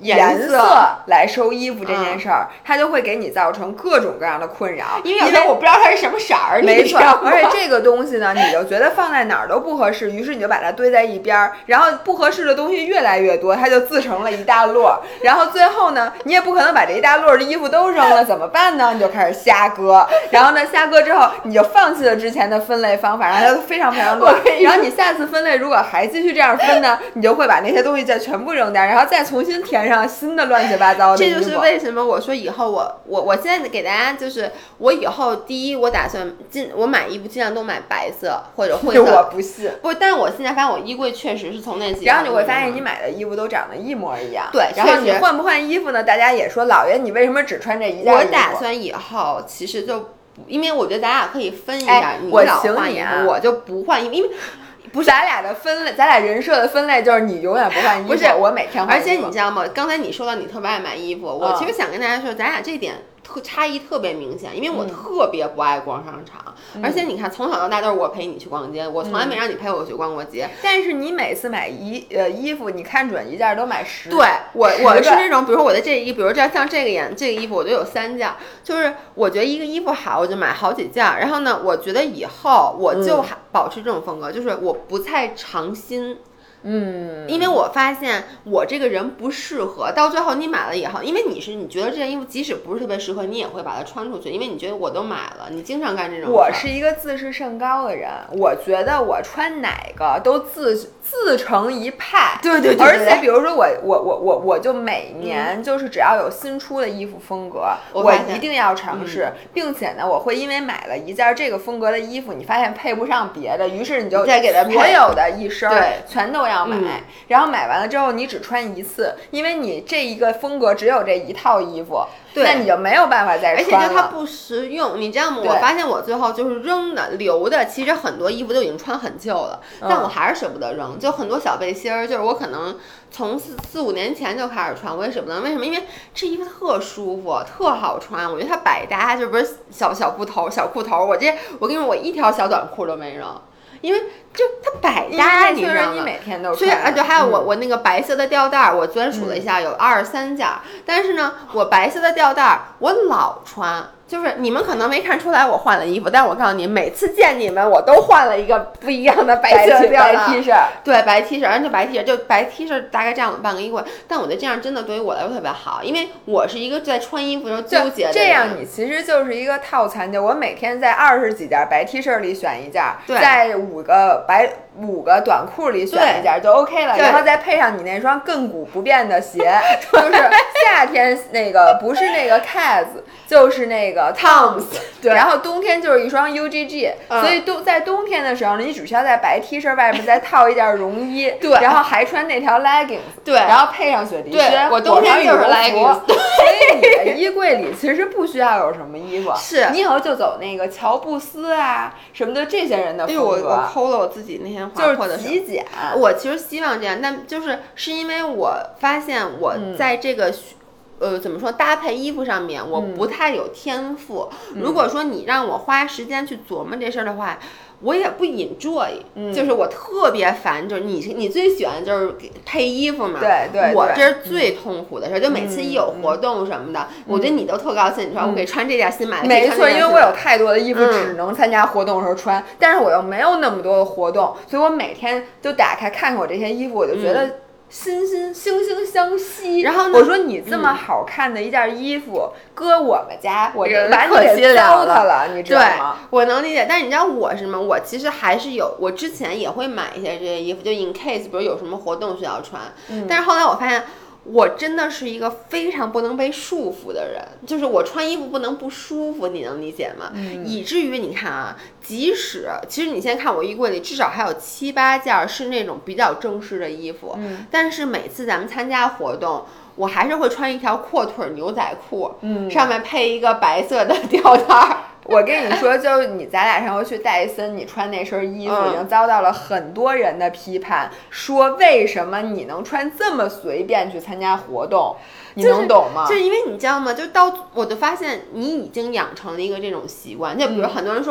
颜色来收衣服这件事儿，它就会给你造成各种各样的困扰， 因为我不知道它是什么色儿， 没错。而且这个东西呢，你就觉得放在哪儿都不合适，于是你就把它堆在一边儿，然后不合适的东西越来越多，它就自成了一大摞。然后最后呢，你也不可能把这一大摞的衣服都扔了，怎么办呢？你就开始瞎搁，然后呢，瞎搁之后你就放弃了之前的分类方法，然后它就非常非常乱。然后你下次分类如果还继续这样分呢，你就会把那些东西再全部扔掉，然后再重新填上新的乱七八糟的衣服。 这就是为什么我说以后我现在给大家就是我以后第一，我打算我买衣服尽量都买白色或者灰色。 我不信， 不，但是我现在发现我衣柜确实是从那几， 然后你会发现你买的衣服都长得一模一样。 对， 然后你换不换衣服呢？大家也说老爷你为什么只穿这一件衣服？ 我打算以后其实就因为我觉得咱俩可以分一下，你老换衣服，我就不换衣服，因为。 不是咱俩的分类，咱俩人设的分类就是你永远不换衣服， 不是我每天换衣服。 而且你知道吗？刚才你说到你特别爱买衣服，我其实想跟大家说，咱俩这点差异特别明显，因为我特别不爱逛商场，而且你看从小到大都是我陪你去逛街，我从来没让你陪我去逛过街。 但是你每次买衣服，你看准一件都买10。 对，我是那种，比如说我的这比如像这个衣服，我就有3件，就是我觉得一个衣服好，我就买好几件。然后呢，我觉得以后我就保持这种风格，就是我不太尝新。因为我发现我这个人不适合，到最后你买了以后，因为你觉得这件衣服即使不是特别适合，你也会把它穿出去，因为你觉得我都买了，你经常干这种事。 我是一个自视甚高的人，我觉得我穿哪个都自成一派。 对， 而且比如说我就每年就是只要有新出的衣服风格，我一定要尝试，并且呢，我会因为买了一件这个风格的衣服，你发现配不上别的，于是你就再给它所有的一身全都要买，然后买完了之后你只穿一次，因为你这一个风格只有这一套衣服，那你就没有办法再穿了。 而且就它不实用，你知道吗？我发现我最后就是扔的留的，其实很多衣服都已经穿很旧了，但我还是舍不得扔。就很多小背心儿，就是我可能从4-5年前就开始穿，我也舍不得。为什么？因为这衣服特舒服，特好穿，我觉得它百搭，就不是小裤头。我跟你说，我一条小短裤都没扔。因为就它百搭，你知道吗？ 你每天都穿。 所以就还有我那个白色的吊带，我昨天数了一下，有23件。但是呢，我白色的吊带我老穿，就是你们可能没看出来我换了衣服，但我告诉你，每次见你们我都换了一个不一样的白色吊带。 白 T 恤， 对，白 T 恤，而且白 T 恤就白 T 恤大概这样半个衣柜。但我觉得这样真的对于我来说特别好，因为我是一个在穿衣服的时候纠结的人。 这样你其实就是一个套餐，就我每天在20几件白 T 恤里选一件，在5个短裤里选一件就 OK 了，然后再配上你那双亘古不变的鞋，就是夏天那个不是那个 Keds， 就是那个 Toms， 对， 然后冬天就是一双 UGG，所以在冬天的时候，你只需要在白 T 恤外面再套一件绒衣， 对， 然后还穿那条 leggings， 对， 然后配上雪地靴， 我冬天就是 leggings， 所以你的衣柜里其实不需要有什么衣服， 是你以后就走那个乔布斯啊什么的这些人的风格。 我抠了我自己那天就是极简。 我其实希望这样，但是因为我发现我在这个怎么说搭配衣服上面我不太有天赋。如果说你让我花时间去琢磨这事儿的话，我也不 enjoy，就是我特别烦，就是你最喜欢就是配衣服嘛， 对， 我这是最痛苦的事，就每次一有活动什么的，我觉得你都特高兴，你说我给穿这件新买的， 没错，因为我有太多的衣服只能参加活动的时候穿，但是我又没有那么多的活动，所以我每天都打开看看我这些衣服，我就觉得惺惺相惜。 然后呢， 我说你这么好看的一件衣服，搁我们家，我把你给糟蹋了，你知道吗？ 对，我能理解。但是你知道我是什么？我其实还是我之前也会买一些这些衣服，就 in case 比如有什么活动需要穿。但是后来我发现，我真的是一个非常不能被束缚的人，就是我穿衣服不能不舒服，你能理解吗？以至于你看啊，其实你现在看我衣柜里至少还有7-8件是那种比较正式的衣服，但是每次咱们参加活动，我还是会穿一条阔腿牛仔裤，上面配一个白色的吊带。 我跟你说，就是咱俩上回去戴森，你穿那身衣服已经遭到了很多人的批判，说为什么你能穿这么随便去参加活动？你能懂吗？ 就是因为你知道吗？我就发现你已经养成了一个这种习惯，就比如很多人说我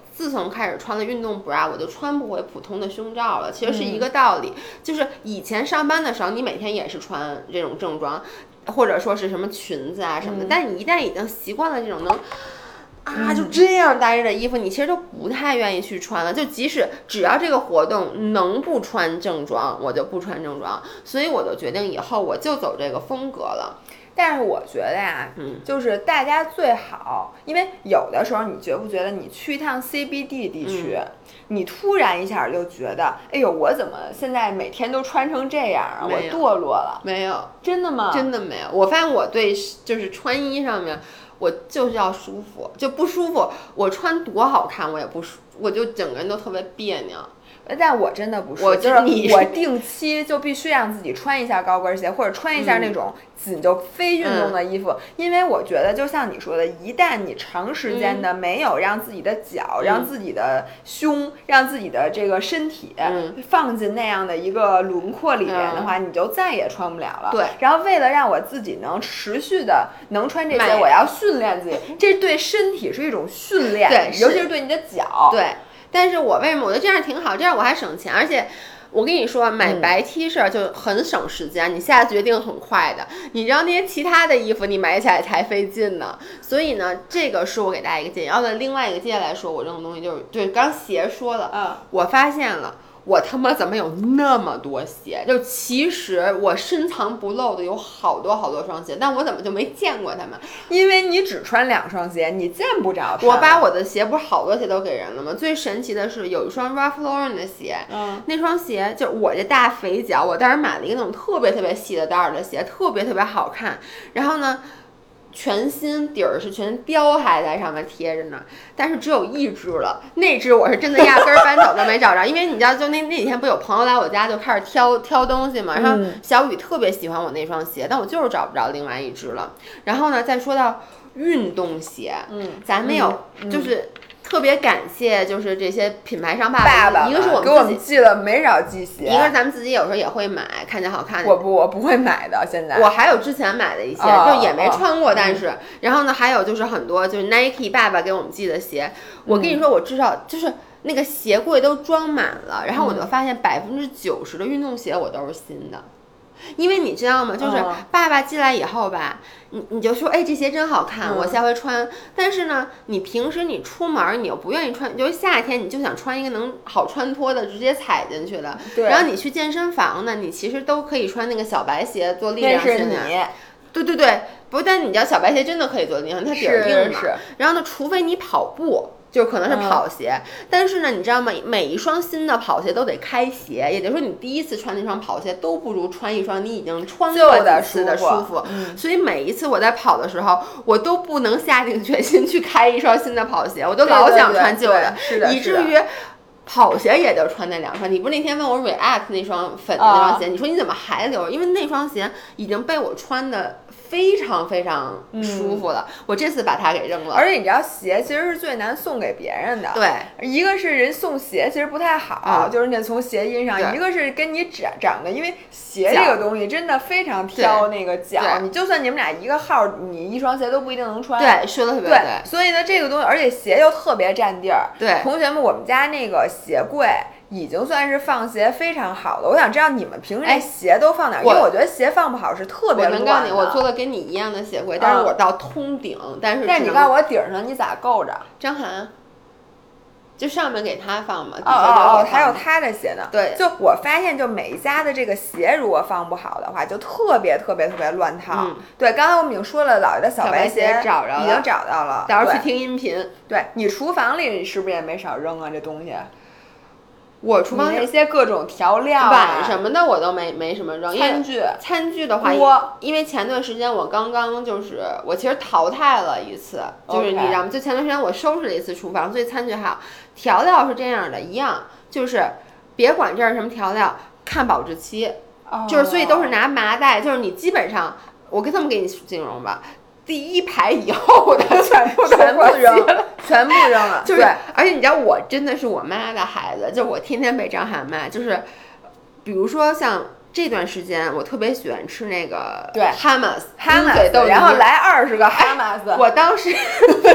自从开始穿了运动 bra， 我就穿不回普通的胸罩了。其实是一个道理，就是以前上班的时候，你每天也是穿这种正装，或者说是什么裙子啊什么的，但你一旦已经习惯了这种就这样待着的衣服，你其实都不太愿意去穿了。就即使只要这个活动能不穿正装，我就不穿正装。所以我就决定以后我就走这个风格了。 但是我觉得呀，就是大家最好，因为有的时候你觉不觉得你去一趟 CBD 地区，你突然一下就觉得，哎呦，我怎么现在每天都穿成这样啊？我堕落了。 没有， 真的吗？ 真的没有。我发现我对就是穿衣上面，我就是要舒服，就不舒服，我穿多好看我也不舒服，我就整个人都特别别扭。 但我真的不是，就是我定期就必须让自己穿一下高跟鞋，或者穿一下那种紧就非运动的衣服，因为我觉得就像你说的，一旦你长时间的没有让自己的脚、让自己的胸、让自己的这个身体放进那样的一个轮廓里面的话，你就再也穿不了了。 对。 然后为了让我自己能持续的能穿这些，我要训练自己，这对身体是一种训练， 对， 尤其是对你的脚。 对。但是我为什么我觉得这样挺好，这样我还省钱，而且我跟你说买白 T 恤就很省时间，你下决定很快的，你知道那些其他的衣服你买起来才费劲呢。所以呢，这个是我给大家一个建议。要的另外一个接下来说我这种东西就是刚鞋说了，我发现了我他妈怎么有那么多鞋？就其实我深藏不露的有好多好多双鞋，但我怎么就没见过他们？ 因为你只穿2双鞋，你见不着它。 我把我的鞋不是好多鞋都给人了吗？最神奇的是有一双 Ralph Lauren 的鞋，那双鞋就我这大肥脚，我当时买了一个那种特别特别细的带儿的鞋，特别特别好看。然后呢，全新底儿是全标还在上面贴着呢，但是只有一只了，那只我是真的压根儿搬走都没找着，因为你知道，就那几天不有朋友来我家就开始挑东西嘛，然后小雨特别喜欢我那双鞋，但我就是找不着另外一只了。然后呢，再说到运动鞋，咱们有就是特别感谢，就是这些品牌商爸爸，一个是我们给我们寄了没少寄鞋， 一个是咱们自己有时候也会买，看见好看的。 我不会买的，现在我还有之前买的一些，就也没穿过，但是然后呢，还有就是很多就是 Nike 爸爸给我们寄的鞋，我跟你说，我至少就是那个鞋柜都装满了，然后我就发现90%的运动鞋我都是新的。因为你知道吗？就是爸爸寄来以后吧，你就说，哎，这鞋真好看，我下回穿。但是呢，你平时你出门你又不愿意穿，就是夏天你就想穿一个能好穿脱的，直接踩进去的。 对。 然后你去健身房呢，你其实都可以穿那个小白鞋做力量训练。对对对，不但你知道小白鞋真的可以做力量，它底儿硬嘛。然后呢，除非你跑步。就可能是跑鞋，但是呢，你知道吗？每一双新的跑鞋都得开鞋，也就是说，你第一次穿那双跑鞋都不如穿一双你已经穿过几次的舒服。所以每一次我在跑的时候，我都不能下定决心去开一双新的跑鞋，我都老想穿旧的，以至于跑鞋也就穿那2双。你不是那天问我 React 那双粉的那双鞋，你说你怎么还留？因为那双鞋已经被我穿的非常非常舒服了，我这次把它给扔了。 而且你知道，鞋其实是最难送给别人的。 对， 一个是人送鞋其实不太好，就是你从鞋印上；一个是跟你长得，因为鞋这个东西真的非常挑那个脚，你就算你们俩一个号，你一双鞋都不一定能穿。 对，说的特别对。 所以呢，这个东西，而且鞋又特别占地儿。 对， 同学们，我们家那个鞋柜已经算是放鞋非常好的。我想知道你们平时鞋都放哪儿？因为我觉得鞋放不好是特别乱的。 我能告诉你，我做的跟你一样的鞋柜，但是我到通顶，但是你告诉我顶上你咋够着？ 张涵，就上面给他放嘛。 还有他的鞋呢。 对， 就我发现，就每一家的这个鞋如果放不好的话，就特别特别特别乱套。对，刚才我们已经说了，姥爷的小白鞋已经找到了， 到时候去听音频。 对，你厨房里是不是也没少扔啊？这东西。 我厨房那些各种调料、 碗什么的我都没什么扔。餐具的话，因为前段时间我刚刚就是我其实淘汰了一次，就是你知道吗？就前段时间我收拾了一次厨房，所以餐具还好。调料是这样的，一样就是别管这是什么调料，看保质期，就是所以都是拿麻袋，就是你基本上我这么给你形容吧。第1排以后的全部扔了， 就是，而且你知道我真的是我妈的孩子，就我天天被张涵骂，就是比如说像这段时间我特别喜欢吃那个对哈马斯， 然后来20个哈马斯， 我当时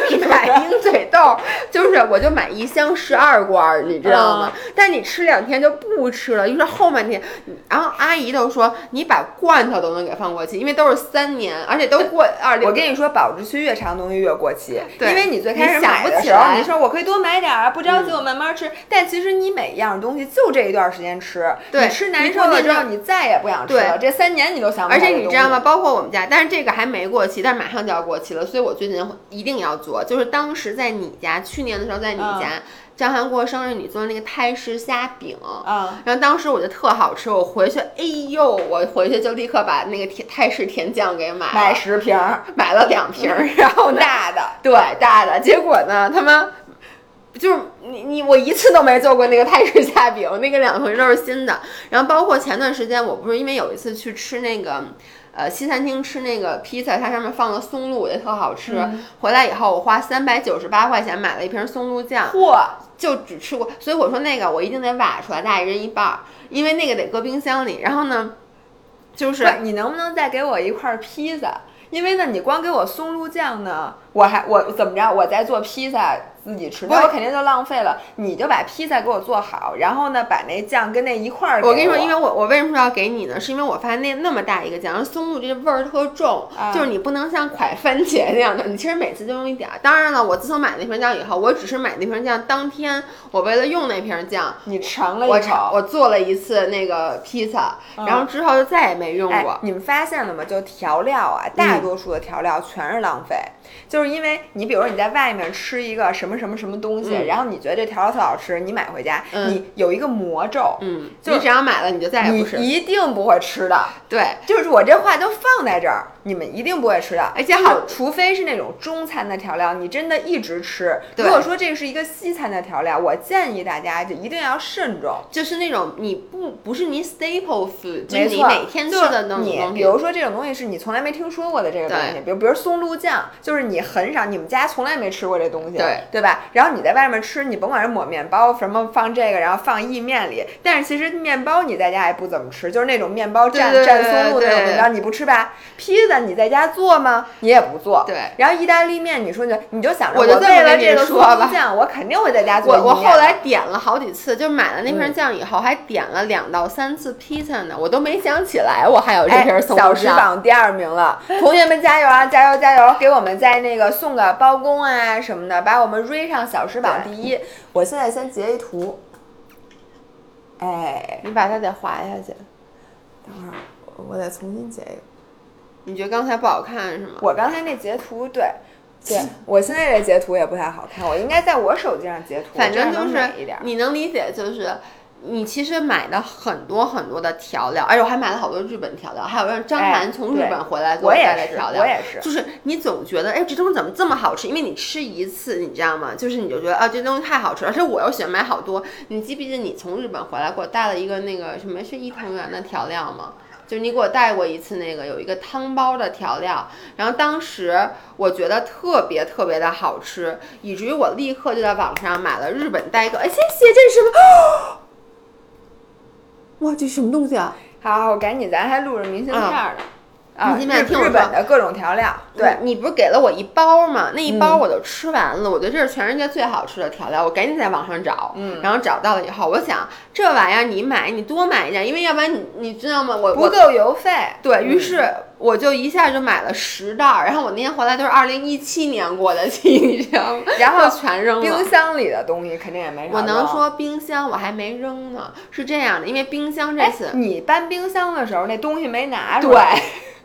买鹰嘴豆，就是我就买一箱12罐，你知道吗？但你吃2天就不吃了，于是后半天，然后阿姨都说你把罐头都能给放过期，因为都是3年，而且都过20。 我跟你说，保质期越长，东西越过期。 对， 因为你最开始买的时候，你说我可以多买点啊，不着急，我慢慢吃。但其实你每一样东西就这一段时间吃，你吃难受了之后，你再也不想吃了。这3年你都想不。 而且你知道吗？包括我们家，但是这个还没过期，但是马上就要过期了，所以我最近一定要做。就是当时在你家，去年的时候在你家。张涵过生日，你做的那个泰式虾饼，然后当时我就特好吃，我回去，哎呦，我回去就立刻把那个泰式甜酱给买 10瓶， 买了2瓶，然后大的， 对，大的，结果呢，他们就是我一次都没做过那个泰式虾饼，那个2瓶都是新的，然后包括前段时间我不是因为有一次去吃那个。西餐厅吃那个披萨，它上面放了松露，也特好吃。回来以后，我花398块钱买了一瓶松露酱，就只吃过。所以我说那个我一定得挖出来，大家一人1半，因为那个得搁冰箱里。然后呢，就是你能不能再给我一块披萨？因为呢，你光给我松露酱呢，我怎么着？我在做披萨。自己吃，那我肯定就浪费了。你就把披萨给我做好，然后呢，把那酱跟那一块儿。 我跟你说，因为我为什么要给你呢？是因为我发现那么大一个酱，松露这味儿特重，就是你不能像蒯番茄那样的，你其实每次就用一点。当然了，我自从买那瓶酱以后，我只是买那瓶酱当天，我为了用那瓶酱， 你尝了一口， 我做了一次那个披萨，然后之后就再也没用过。 你们发现了吗？就调料啊，大多数的调料全是浪费。就是因为你比如说你在外面吃一个什么东西，然后你觉得这调料特好吃，你买回家，你有一个魔咒， 你只要买了你就再也不吃， 你一定不会吃的。 对， 就是我这话都放在这儿，你们一定不会吃的。 而且好， 除非是那种中餐的调料，你真的一直吃。如果说这是一个西餐的调料，我建议大家就一定要慎重， 就是那种你不是你 staple food， 就是你每天吃的那种东西。 比如说这种东西是你从来没听说过的这个东西，比如松露酱，就是你很少，你们家从来没吃过这东西，对吧？然后你在外面吃，你甭管是抹面包什么放这个，然后放意面里，但是其实面包你在家也不怎么吃，就是那种面包蘸松露那种面包你不吃吧？披萨你在家做吗？你也不做。 对。 然后意大利面，你说你就想着我就为了这个松露酱，我肯定会在家做。 我后来点了好几次，就买了那瓶酱以后，还点了2到3次披萨呢，我都没想起来我还有这瓶松露酱。 小时榜第2名了，同学们加油啊！加油加油！给我们在那个送个包公啊什么的，把我们瑞上小时榜第1。我现在先截一图， 你把它得划下去。 等会儿我得重新截一个。 你觉得刚才不好看是吗？ 我刚才那截图对，我现在这截图也不太好看，我应该在我手机上截图， 反正就是你能理解，就是你其实买了很多很多的调料，而且我还买了好多日本调料，还有让张涵从日本回来给我带的调料。 我也是， 就是你总觉得这东西怎么这么好吃？因为你吃一次，你知道吗？就是你就觉得这东西太好吃了，而且我又喜欢买好多。你记不记得你从日本回来给我带了一个那个什么是伊藤园的调料吗？就是你给我带过一次那个有一个汤包的调料，然后当时我觉得特别特别的好吃，以至于我立刻就在网上买了日本代购。谢谢，这是什么？哇，这什么东西啊？ 好，赶紧，咱还录着明信片呢。 明信片听日本的各种调料。对， 你不是给了我1包吗？那1包我都吃完了，我觉得这是全世界最好吃的调料，我赶紧在网上找，然后找到了以后，我想这玩意儿你买，你多买一点，因为要不然你知道吗？我不够邮费。 对，于是我就一下就买了10袋，然后我那天回来都是2017年过的期，你知道吗？ 然后全扔了。 冰箱里的东西肯定也没啥。 我能说冰箱我还没扔呢，是这样的，因为冰箱这次你搬冰箱的时候那东西没拿出来。 对。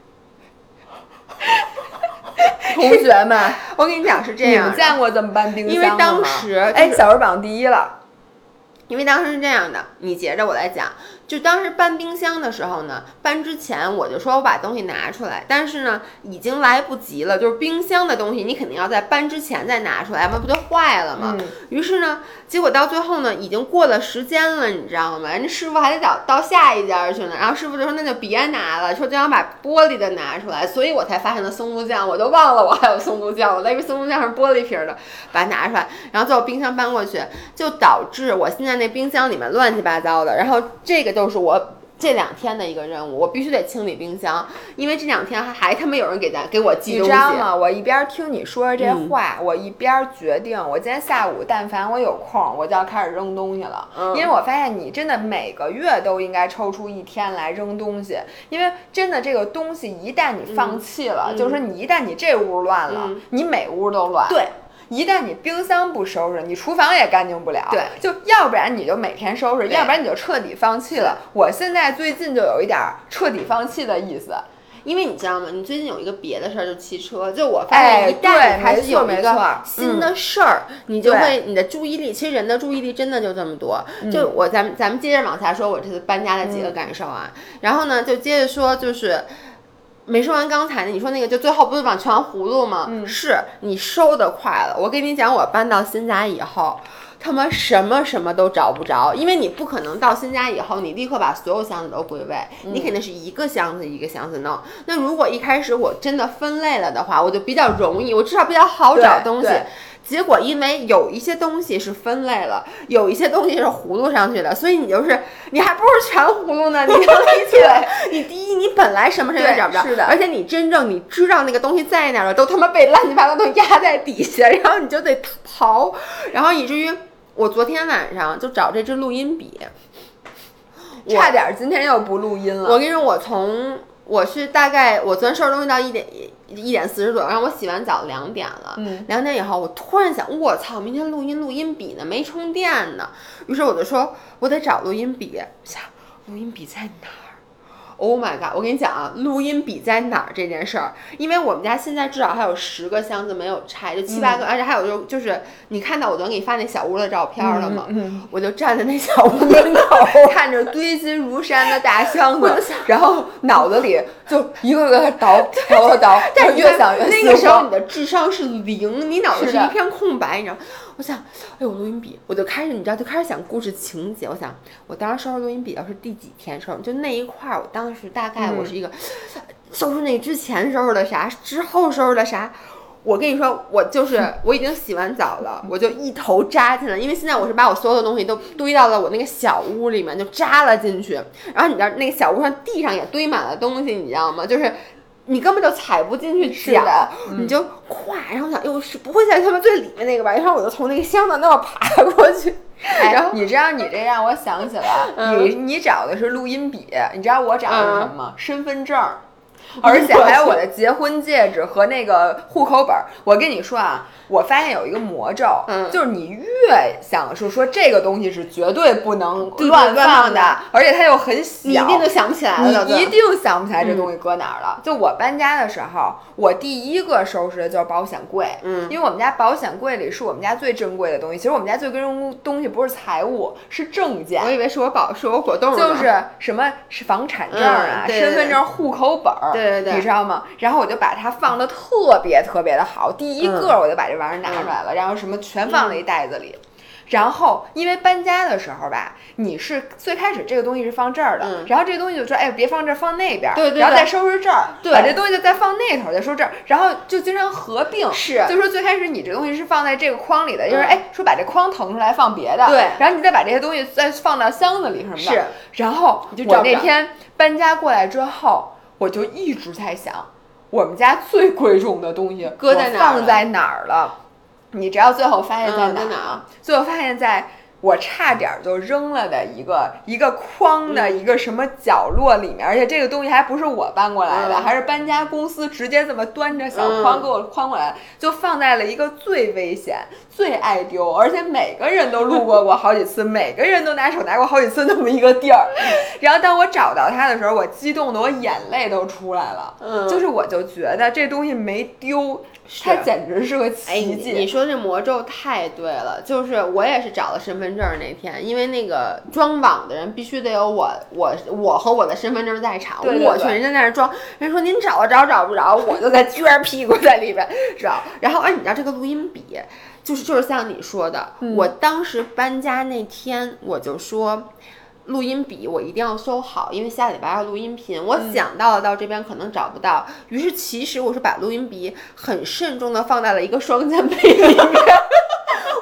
同学们， 我跟你讲是这样， 你们见过这么搬冰箱吗？ 因为当时小时榜第1了。 因为当时是这样的，你接着我来讲。就当时搬冰箱的时候呢，搬之前我就说我把东西拿出来，但是呢已经来不及了，就是冰箱的东西你肯定要在搬之前再拿出来，要不就坏了嘛。于是呢，结果到最后呢已经过了时间了，你知道吗？人家师傅还得到下一家去呢，然后师傅就说那就别拿了，说就要把玻璃的拿出来，所以我才发现了松露酱，我都忘了我还有松露酱，我在一个松露酱是玻璃瓶的，把它拿出来，然后最后冰箱搬过去，就导致我现在那冰箱里面乱七八糟的，然后这个就是我这2天的一个任务，我必须得清理冰箱，因为这2天还他妈有人给我寄东西。 你知道吗？我一边听你说这话，我一边决定，我今天下午但凡我有空，我就要开始扔东西了。因为我发现你真的每个月都应该抽出1天来扔东西，因为真的这个东西一旦你放弃了，就是说一旦你这屋乱了，你每屋都乱。 对。 一旦你冰箱不收拾，你厨房也干净不了。 对， 就要不然你就每天收拾，要不然你就彻底放弃了。我现在最近就有一点彻底放弃的意思， 因为你知道吗？你最近有一个别的事儿，就汽车。就我发现，一旦你开始有一个新的事儿，你就会你的注意力，其实人的注意力真的就这么多。就咱们接着往下说，我这次搬家的几个感受啊。然后呢，就接着说，就是。没说完刚才呢，你说那个就最后不是往全葫芦吗？是你收的快了。我跟你讲，我搬到新家以后，他妈什么都找不着，因为你不可能到新家以后，你立刻把所有箱子都归位，你肯定是一个箱子一个箱子弄。那如果一开始我真的分类了的话，我就比较容易，我至少比较好找东西。结果因为有一些东西是分类了，有一些东西是葫芦上去的，所以你还不如全葫芦呢。你能理解？你第一，你本来什么也找不着， 是的， 而且你真正你知道那个东西在哪儿了，都他妈被乱七八糟都压在底下，然后你就得刨，然后以至于我昨天晚上就找这支录音笔， 差点今天又不录音了。 我跟你说，我是大概我昨天收拾东西到1点40左右，然后我洗完澡2点了。2点以后，我突然想，我操，明天录音笔呢，没充电呢。于是我就说，我得找录音笔。想录音笔在哪儿 ？Oh my god！ 我跟你讲啊，录音笔在哪儿这件事儿，因为我们家现在至少还有10个箱子没有拆，就7、8个，而且还有就是你看到我昨天给你发那小屋的照片了吗？我就站在那小屋门口， 看着堆积如山的大箱子，然后脑子里就一个个倒， 但是越想越那个时候你的智商是0，你脑子是一片空白，你知道。我想，哎呦，录音笔，我就开始，你知道，就开始想故事情节。我想，我当时收拾录音笔要是第几天收拾，就那一块儿，我当时大概我是一个收拾那之前收拾的啥，之后收拾的啥。我跟你说，我已经洗完澡了，我就一头扎进来，因为现在我是把我所有的东西都堆到了我那个小屋里面，就扎了进去。然后你知道那个小屋上地上也堆满了东西，你知道吗？就是你根本就踩不进去脚，你就咵，然后想，哟，是不会在他们最里面那个吧？然后我就从那个箱子那么爬过去。然后你知道，你这让我想起了，你找的是录音笔，你知道我找的是什么吗？身份证。而且还有我的结婚戒指和那个户口本。我跟你说啊，我发现有一个魔咒，就是你越想说这个东西是绝对不能乱放的，而且它又很小， 你一定就想不起来了， 你一定想不起来这东西搁哪儿了。就我搬家的时候，我第一个收拾的就是保险柜，因为我们家保险柜里是我们家最珍贵的东西。其实我们家最珍贵的东西不是财物，是证件。 我以为是我果冻， 就是什么是房产证啊、身份证、户口本。 对， 你知道吗？然后我就把它放得特别的好，第一个我就把这玩意儿拿出来了，然后什么全放在一袋子里。然后因为搬家的时候吧，你是最开始这个东西是放这儿的，然后这个东西就说，哎，别放这儿，放那边， 对， 然后再收拾这儿， 对， 把这东西再放那头，再收拾这儿，然后就经常合并， 是， 就说最开始你这东西是放在这个筐里的，就是哎，说把这筐腾出来放别的， 对， 然后你再把这些东西再放到箱子里什么的， 是， 然后我那天搬家过来之后，我就一直在想，我们家最贵重的东西搁在哪儿， 放在哪儿了？你知道最后发现在哪儿？最后发现在我差点就扔了的一个筐的一个什么角落里面，而且这个东西还不是我搬过来的，还是搬家公司直接这么端着小筐给我筐过来，就放在了一个最危险、最爱丢，而且每个人都路过好几次，每个人都拿手拿过好几次那么一个地儿。然后当我找到它的时候，我激动的我眼泪都出来了，就是我就觉得这东西没丢。它简直是个奇迹！ 你说这魔咒太对了，就是我也是找了身份证那天，因为那个装网的人必须得有我和我的身份证在场， 对， 我去人家那儿装，人说您找不着，我就在撅屁股在里边找。然后你知道这个录音笔，就是像你说的，我当时搬家那天我就说。录音笔我一定要收好，因为下礼拜要录音频。我想到了到这边可能找不到，于是其实我是把录音笔很慎重的放在了一个双肩背里面。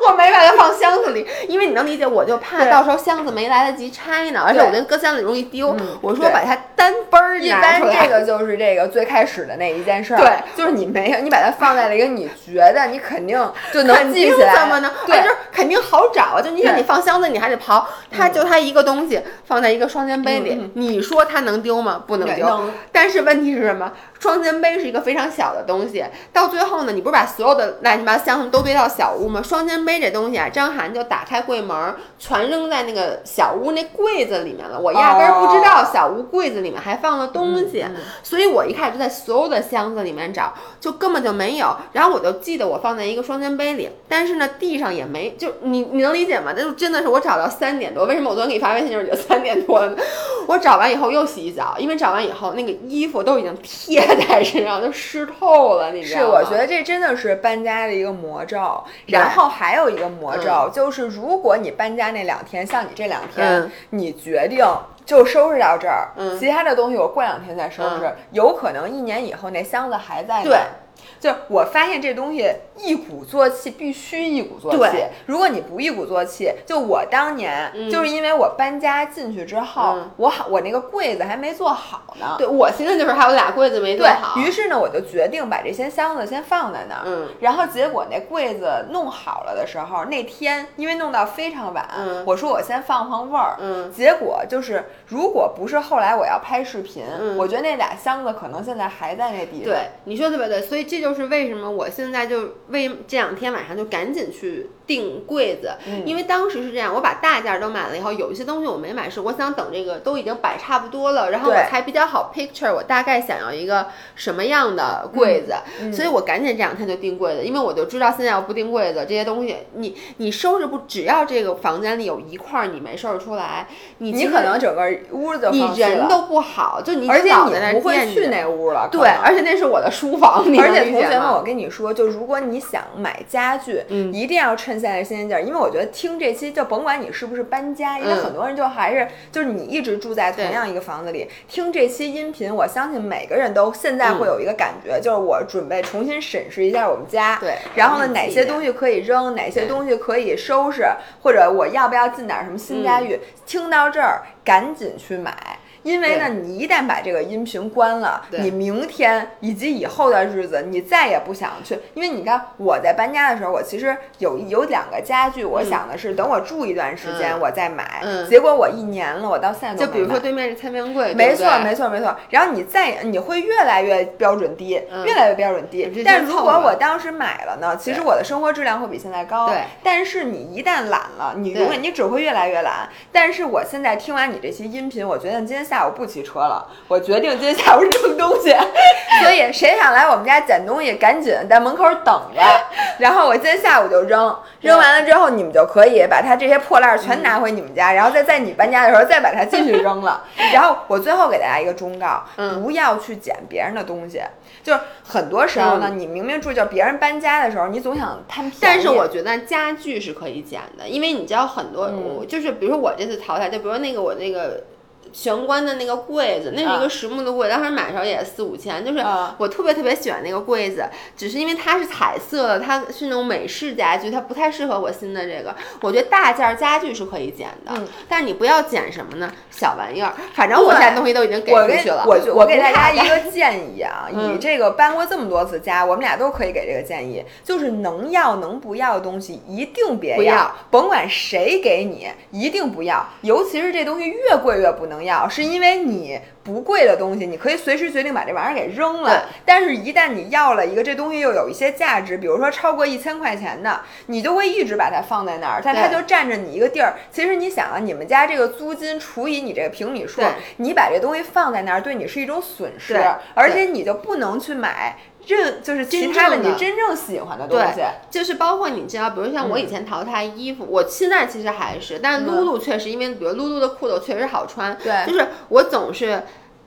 我没把它放箱子里，因为你能理解，我就怕到时候箱子没来得及拆呢，而且我觉得搁箱子里容易丢。我说把它单奔儿拿出来。 一般这个就是这个最开始的那一件事儿， 对， 就是你没有，你把它放在了一个你觉得你肯定就能记起来， 怎么呢？对，就是肯定好找啊。就你想你放箱子，你还得刨，它一个东西放在一个双肩背里，你说它能丢吗？不能丢。但是问题是什么？双肩背是一个非常小的东西，到最后呢，你不是把所有的乱七八糟箱子都堆到小屋吗？双肩背这东西啊，张涵就打开柜门，全扔在那个小屋那柜子里面了。我压根儿不知道小屋柜子里面还放了东西，所以我一开始就在所有的箱子里面找，就根本就没有。然后我就记得我放在一个双肩背里，但是呢，地上也没，就你能理解吗？那就真的是我找到3点多，为什么我昨天给你发微信就是已经3点多了呢？我找完以后又洗一澡，因为找完以后那个衣服都已经贴在身上，就湿透了，你知道吗？ 是，我觉得这真的是搬家的一个魔咒。然后还有一个魔咒，就是如果你搬家那2天，像你这2天，你决定就收拾到这儿，其他的东西我过2天再收拾，有可能1年以后那箱子还在那。 对。 就我发现这东西一鼓作气，必须一鼓作气。如果你不一鼓作气，就我当年、就是因为我搬家进去之后，我那个柜子还没做好呢。 对，我现在就是还有2柜子没做好。 于是呢，我就决定把这些箱子先放在那儿。然后结果那柜子弄好了的时候，那天因为弄到非常晚，我说我先放味儿。结果就是如果不是后来我要拍视频，我觉得那俩箱子可能现在还在那地方。 对，你说特别对，所以这就是为什么我现在就为这2天晚上就赶紧去订柜子，因为当时是这样，我把大件都买了以后，有一些东西我没买，是我想等这个都已经摆差不多了，然后我才比较好 picture 我大概想要一个什么样的柜子，所以我赶紧这2天就订柜子，因为我就知道现在要不订柜子，这些东西你收拾不，只要这个房间里有一块你没收拾出来，你可能整个屋子就你人都不好，就你而且你不会去那屋了。 对，而且那是我的书房， 而且同学们，我跟你说，就如果你想买家具，一定要趁现在新鲜劲儿，因为我觉得听这期就甭管你是不是搬家，因为很多人就还是就是你一直住在同样一个房子里，听这期音频，我相信每个人都现在会有一个感觉，就是我准备重新审视一下我们家， 对， 然后呢，哪些东西可以扔，哪些东西可以收拾，或者我要不要进点什么新家具，听到这儿赶紧去买。因为呢，你一旦把这个音频关了，你明天以及以后的日子，你再也不想去。因为你看我在搬家的时候，我其实有2个家具，我想的是等我住一段时间我再买。结果我1年了，我到现在都没买。 就比如说对面这餐边柜， 没错。然后你会越来越标准低，越来越标准低。但如果我当时买了呢，其实我的生活质量会比现在高。 对。 但是你一旦懒了，你只会越来越懒。但是我现在听完你这期音频，我决定今天下午不骑车了，我决定今天下午扔东西。所以谁想来我们家捡东西，赶紧在门口等着。然后我今天下午就扔完了之后，你们就可以把它这些破烂全拿回你们家，然后再在你搬家的时候再把它继续扔了。然后我最后给大家一个忠告，不要去捡别人的东西。就是很多时候呢，你明明住就别人搬家的时候，你总想贪便宜。 但是我觉得家具是可以捡的，因为你知道很多，就是比如说我这次淘汰，就比如说我那个玄关的那个柜子，那是一个实木的柜子，当时买的时候也4、5千，就是我特别喜欢那个柜子，只是因为它是彩色的，它是那种美式家具，它不太适合我新的这个。我觉得大件家具是可以捡的，但是你不要捡什么呢？小玩意儿。反正我现在东西都已经给出去了。 我给大家一个建议啊，以这个搬过这么多次家，我们俩都可以给这个建议，就是能要能不要的东西一定别要，甭管谁给你，一定不要，尤其是这东西越贵越不能要，是因为你不贵的东西，你可以随时决定把这玩意儿给扔了。但是，一旦你要了一个这东西又有一些价值，比如说超过1000块钱的，你就会一直把它放在那儿，但它就占着你一个地儿。其实你想啊，你们家这个租金除以你这个平米数，你把这东西放在那儿，对你是一种损失，而且你就不能去买。就是其他的你真正喜欢的东西， 就是包括你知道，比如像我以前淘汰衣服，我现在其实还是，但是露露确实，因为比如露露的裤子确实好穿，对，就是我总是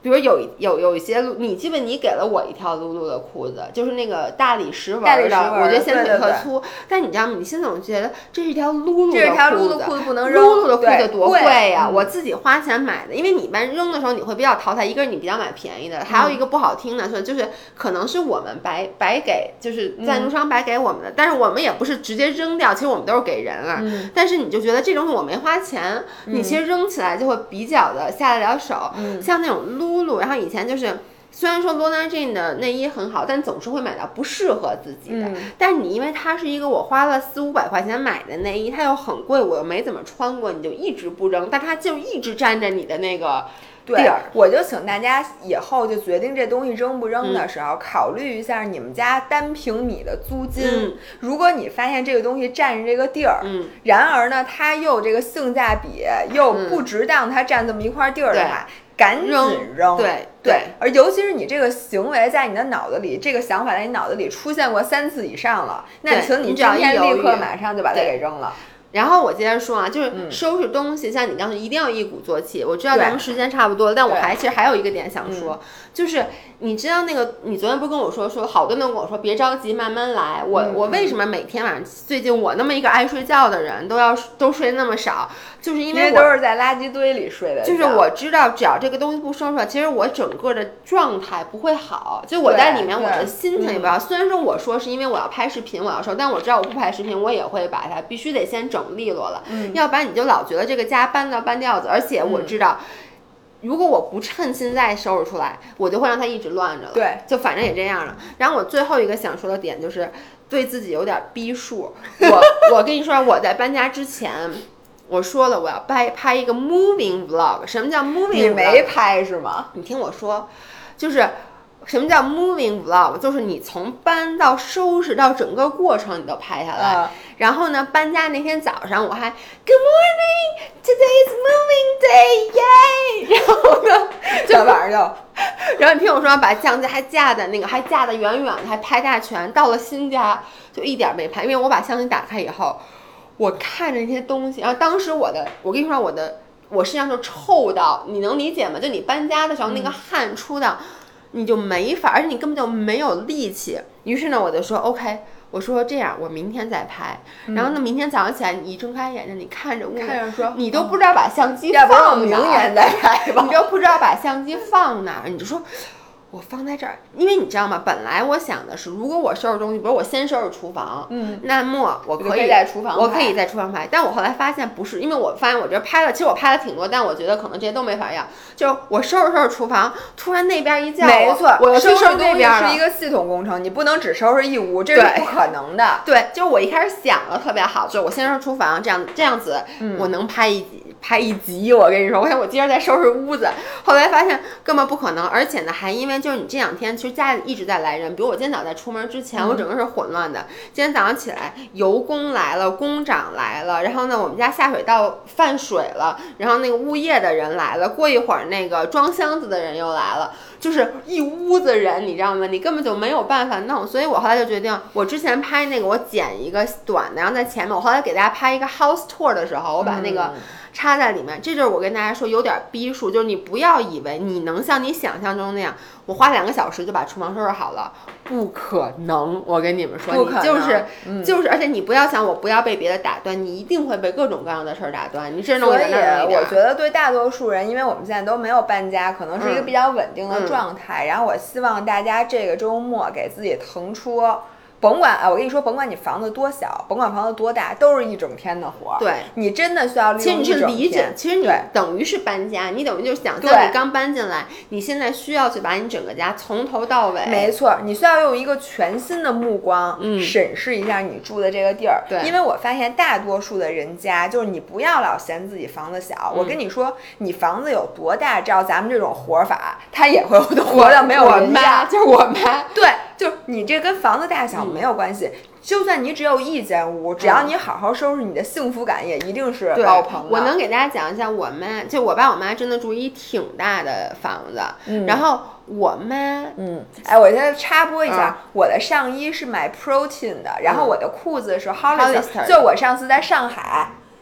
比如有一些你记不你给了我一条露露的裤子，就是那个大理石纹的，我觉得显腿特粗， 对， 但你知道吗？你现在总觉得这是一条露露的裤子， 这是条露露裤子不能扔， 露露的裤子多贵呀！ 嗯、 我自己花钱买的，因为你一般扔的时候你会比较淘汰，一个是你比较买便宜的，还有一个不好听的说就是可能是我们白给，就是赞助商白给我们的，但是我们也不是直接扔掉，其实我们都是给人啊。但是你就觉得这东西我没花钱，你其实扔起来就会比较的下得了手，像那种露露，然后以前就是虽然说 Lorna Jane 的内衣很好，但总是会买到不适合自己的。但是你因为它是一个我花了400-500块钱买的内衣，它又很贵，我又没怎么穿过，你就一直不扔，但它就一直沾着你的那个地儿。 我就请大家以后就决定这东西扔不扔的时候，考虑一下你们家单平米的租金。如果你发现这个东西占着这个地儿，然而呢它又这个性价比又不值当它占这么一块地儿的话，赶紧扔。 对， 而尤其是你这个行为在你的脑子里，这个想法在你脑子里出现过3次以上了，那请你今天立刻马上就把它给扔了。 然后我接着说啊，就是收拾东西，像你刚才一定要一鼓作气。我知道咱们时间差不多了，但我其实还有一个点想说，就是你知道那个，你昨天不是跟我说好多人都跟我说别着急，慢慢来。我为什么每天晚上最近我那么一个爱睡觉的人都睡那么少，就是因为都是在垃圾堆里睡的。 就是我知道，只要这个东西不收拾了，其实我整个的状态不会好。就我在里面，我的心情也不好。虽然说我说是因为我要拍视频，我要收，但我知道我不拍视频，我也会把它必须得先整利落了，要不然你就老觉得这个家搬掉子。而且我知道，如果我不趁现在收拾出来，我就会让它一直乱着了。 对， 就反正也这样了。然后我最后一个想说的点就是对自己有点逼数。我跟你说，我在搬家之前。我说了，我要拍一个 moving vlog。什么叫 moving vlog？ 你没拍是吗？ 你听我说，就是什么叫 moving vlog？ 就是你从搬到收拾到整个过程你都拍下来。然后呢，搬家那天早上我还 Good morning, today's moving day, yay！ 然后呢， 就晚上然后你听我说，把相机还架的远远的，还拍大全。到了新家就一点没拍，因为我把相机打开以后。我看着那些东西，然后当时我跟你说我身上就臭到，你能理解吗？就你搬家的时候那个汗出到，你就没法，而且你根本就没有力气。于是呢，我就说 OK， 我说这样，我明天再拍。然后呢，明天早上起来，你一睁开眼睛，你看着说， 你都不知道把相机放哪儿， 要不然我明年再拍吧， 你都不知道把相机放哪儿，你就说。我放在这儿，因为你知道吗？本来我想的是，如果我收拾东西，比如我先收拾厨房，那么我可以在厨房， 我可以在厨房拍。但我后来发现不是，因为我发现我这拍了，其实我拍了挺多，但我觉得可能这些都没法要。就我收拾厨房，突然那边一叫我， 没错， 我收拾那边是一个系统工程，你不能只收拾一屋，这是不可能的。 对，就我一开始想的特别好，就我先收拾厨房，这样子，我能拍一集。我跟你说，我想我接着再收拾屋子，后来发现根本不可能，而且呢，还因为就是你这2天。其实家里一直在来人，比如我今天早上在出门之前，我整个是混乱的。今天早上起来，油工来了，工长来了，然后呢，我们家下水道泛水了，然后那个物业的人来了，过一会儿那个装箱子的人又来了，就是一屋子人，你知道吗？你根本就没有办法弄。所以我后来就决定，我之前拍那个我剪一个短的，然后在前面，我后来给大家拍一个 house tour 的时候，我把那个插在里面。这就是我跟大家说有点逼数，就是你不要以为你能像你想象中那样，我花2个小时就把厨房收拾好了，不可能。我跟你们说，你就是，而且你不要想我不要被别的打断，你一定会被各种各样的事儿打断。你这弄在那儿， 我觉得对大多数人，因为我们现在都没有搬家，可能是一个比较稳定的状态。然后我希望大家这个周末给自己腾出。甭管我跟你说，甭管你房子多小，甭管房子多大，都是一整天的活。 对， 你真的需要利用一整天。 其实你是理解，其实你等于是搬家，你等于就是想象你刚搬进来，你现在需要去把你整个家从头到尾。 没错，你需要用一个全新的目光审视一下你住的这个地儿。 对， 因为我发现大多数的人家，就是你不要老嫌自己房子小。我跟你说，你房子有多大，照咱们这种活法，它也会活到没有人家。 就是我妈， 对。就是你这跟房子大小没有关系，就算你只有1间屋，只要你好好收拾，你的幸福感也一定是爆棚的。 我能给大家讲一下，我妈就我爸我妈真的住一挺大的房子，然后我妈， 我现在插播一下，我的上衣是买 Protein 的，然后我的裤子是 Hollister，就我上次在上海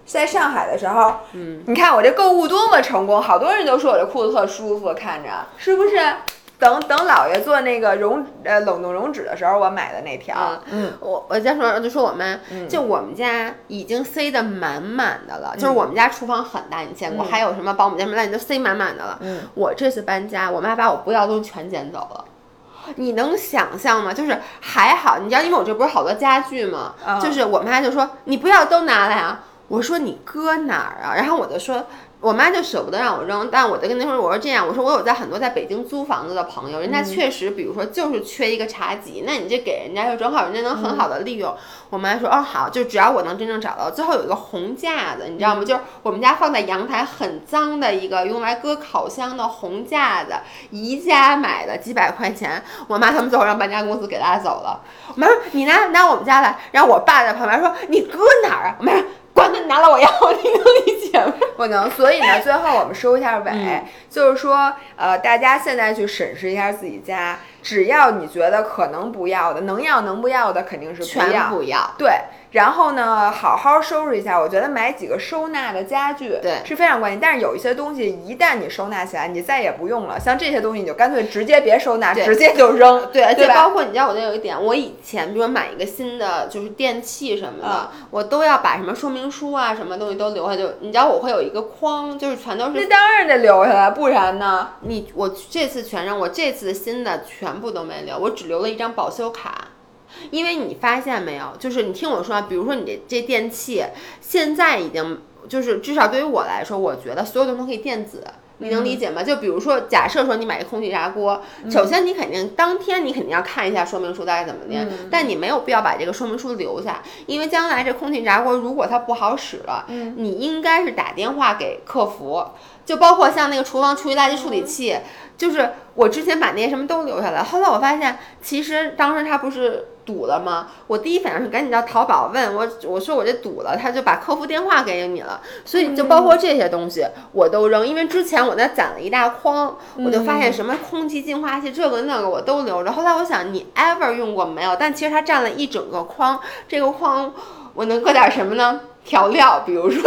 在上海的时候，你看我这购物多么成功，好多人都说我这裤子特舒服，看着是不是？等姥爷做那个冷冻溶脂的时候，我买的那条。 我家说就说我妈，就我们家已经塞得满满的了，就是我们家厨房很大，你见过？还有什么保姆家什么乱七八糟都塞满满的了。我这次搬家，我妈把我不要的东西全捡走了。你能想象吗？就是还好，你知道，因为我这不是好多家具吗？就是我妈就说你不要都拿来啊。我说你搁哪儿啊？然后我就说，我妈就舍不得让我扔，但我就跟她说，我说这样，我说我有在很多在北京租房子的朋友，人家确实，比如说就是缺一个茶几，那你这给人家就正好，人家能很好的利用。我妈说，哦好，就只要我能真正找到。最后有一个红架子，你知道吗？就是我们家放在阳台很脏的一个用来搁烤箱的红架子，宜家买的几百块钱，我妈他们最后让搬家公司给拉走了。我妈说你拿我们家来，然后我爸在旁边说你搁哪儿啊？我妈说管他，你拿了我要，你能理解吗？ 不能。所以呢，最后我们收一下尾，就是说，大家现在去审视一下自己家，只要你觉得可能不要的，能要能不要的，肯定是全不要。 对。然后呢，好好收拾一下。我觉得买几个收纳的家具是非常关键。但是有一些东西一旦你收纳起来，你再也不用了。像这些东西，你就干脆直接别收纳，直接就扔。 对，而且包括你知道，我这有一点，我以前比如买一个新的就是电器什么的，我都要把什么说明书啊，什么东西都留下。就你知道，我会有一个框，就是全都是。 那当然得留下来，不然呢？ 我这次全扔，我这次新的全部都没留，我只留了一张保修卡。因为你发现没有，就是你听我说，比如说你这电器现在已经就是至少对于我来说，我觉得所有东西都可以电子，你能理解吗？就比如说，假设说你买一个空气炸锅，首先你肯定当天你肯定要看一下说明书大概怎么的，但你没有必要把这个说明书留下，因为将来这空气炸锅如果它不好使了，你应该是打电话给客服，就包括像那个厨房厨余垃圾处理器。就是我之前把那些什么都留下来，后来我发现其实当时它不是堵了吗？我第一反应是赶紧到淘宝问我说我这堵了，他就把客服电话给你了。所以就包括这些东西我都扔，因为之前我那攒了一大筐，我就发现什么空气净化器这个那个我都留着。后来我想你 ever 用过没有？但其实它占了一整个筐，这个筐我能搁点什么呢？调料，比如说。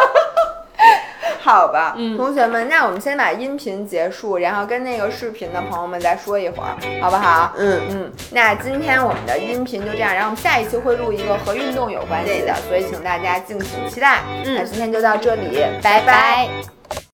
好吧，同学们，那我们先把音频结束，然后跟那个视频的朋友们再说一会儿，好不好？那今天我们的音频就这样，然后我们下一期会录一个和运动有关系的，所以请大家敬请期待。那今天就到这里，拜拜。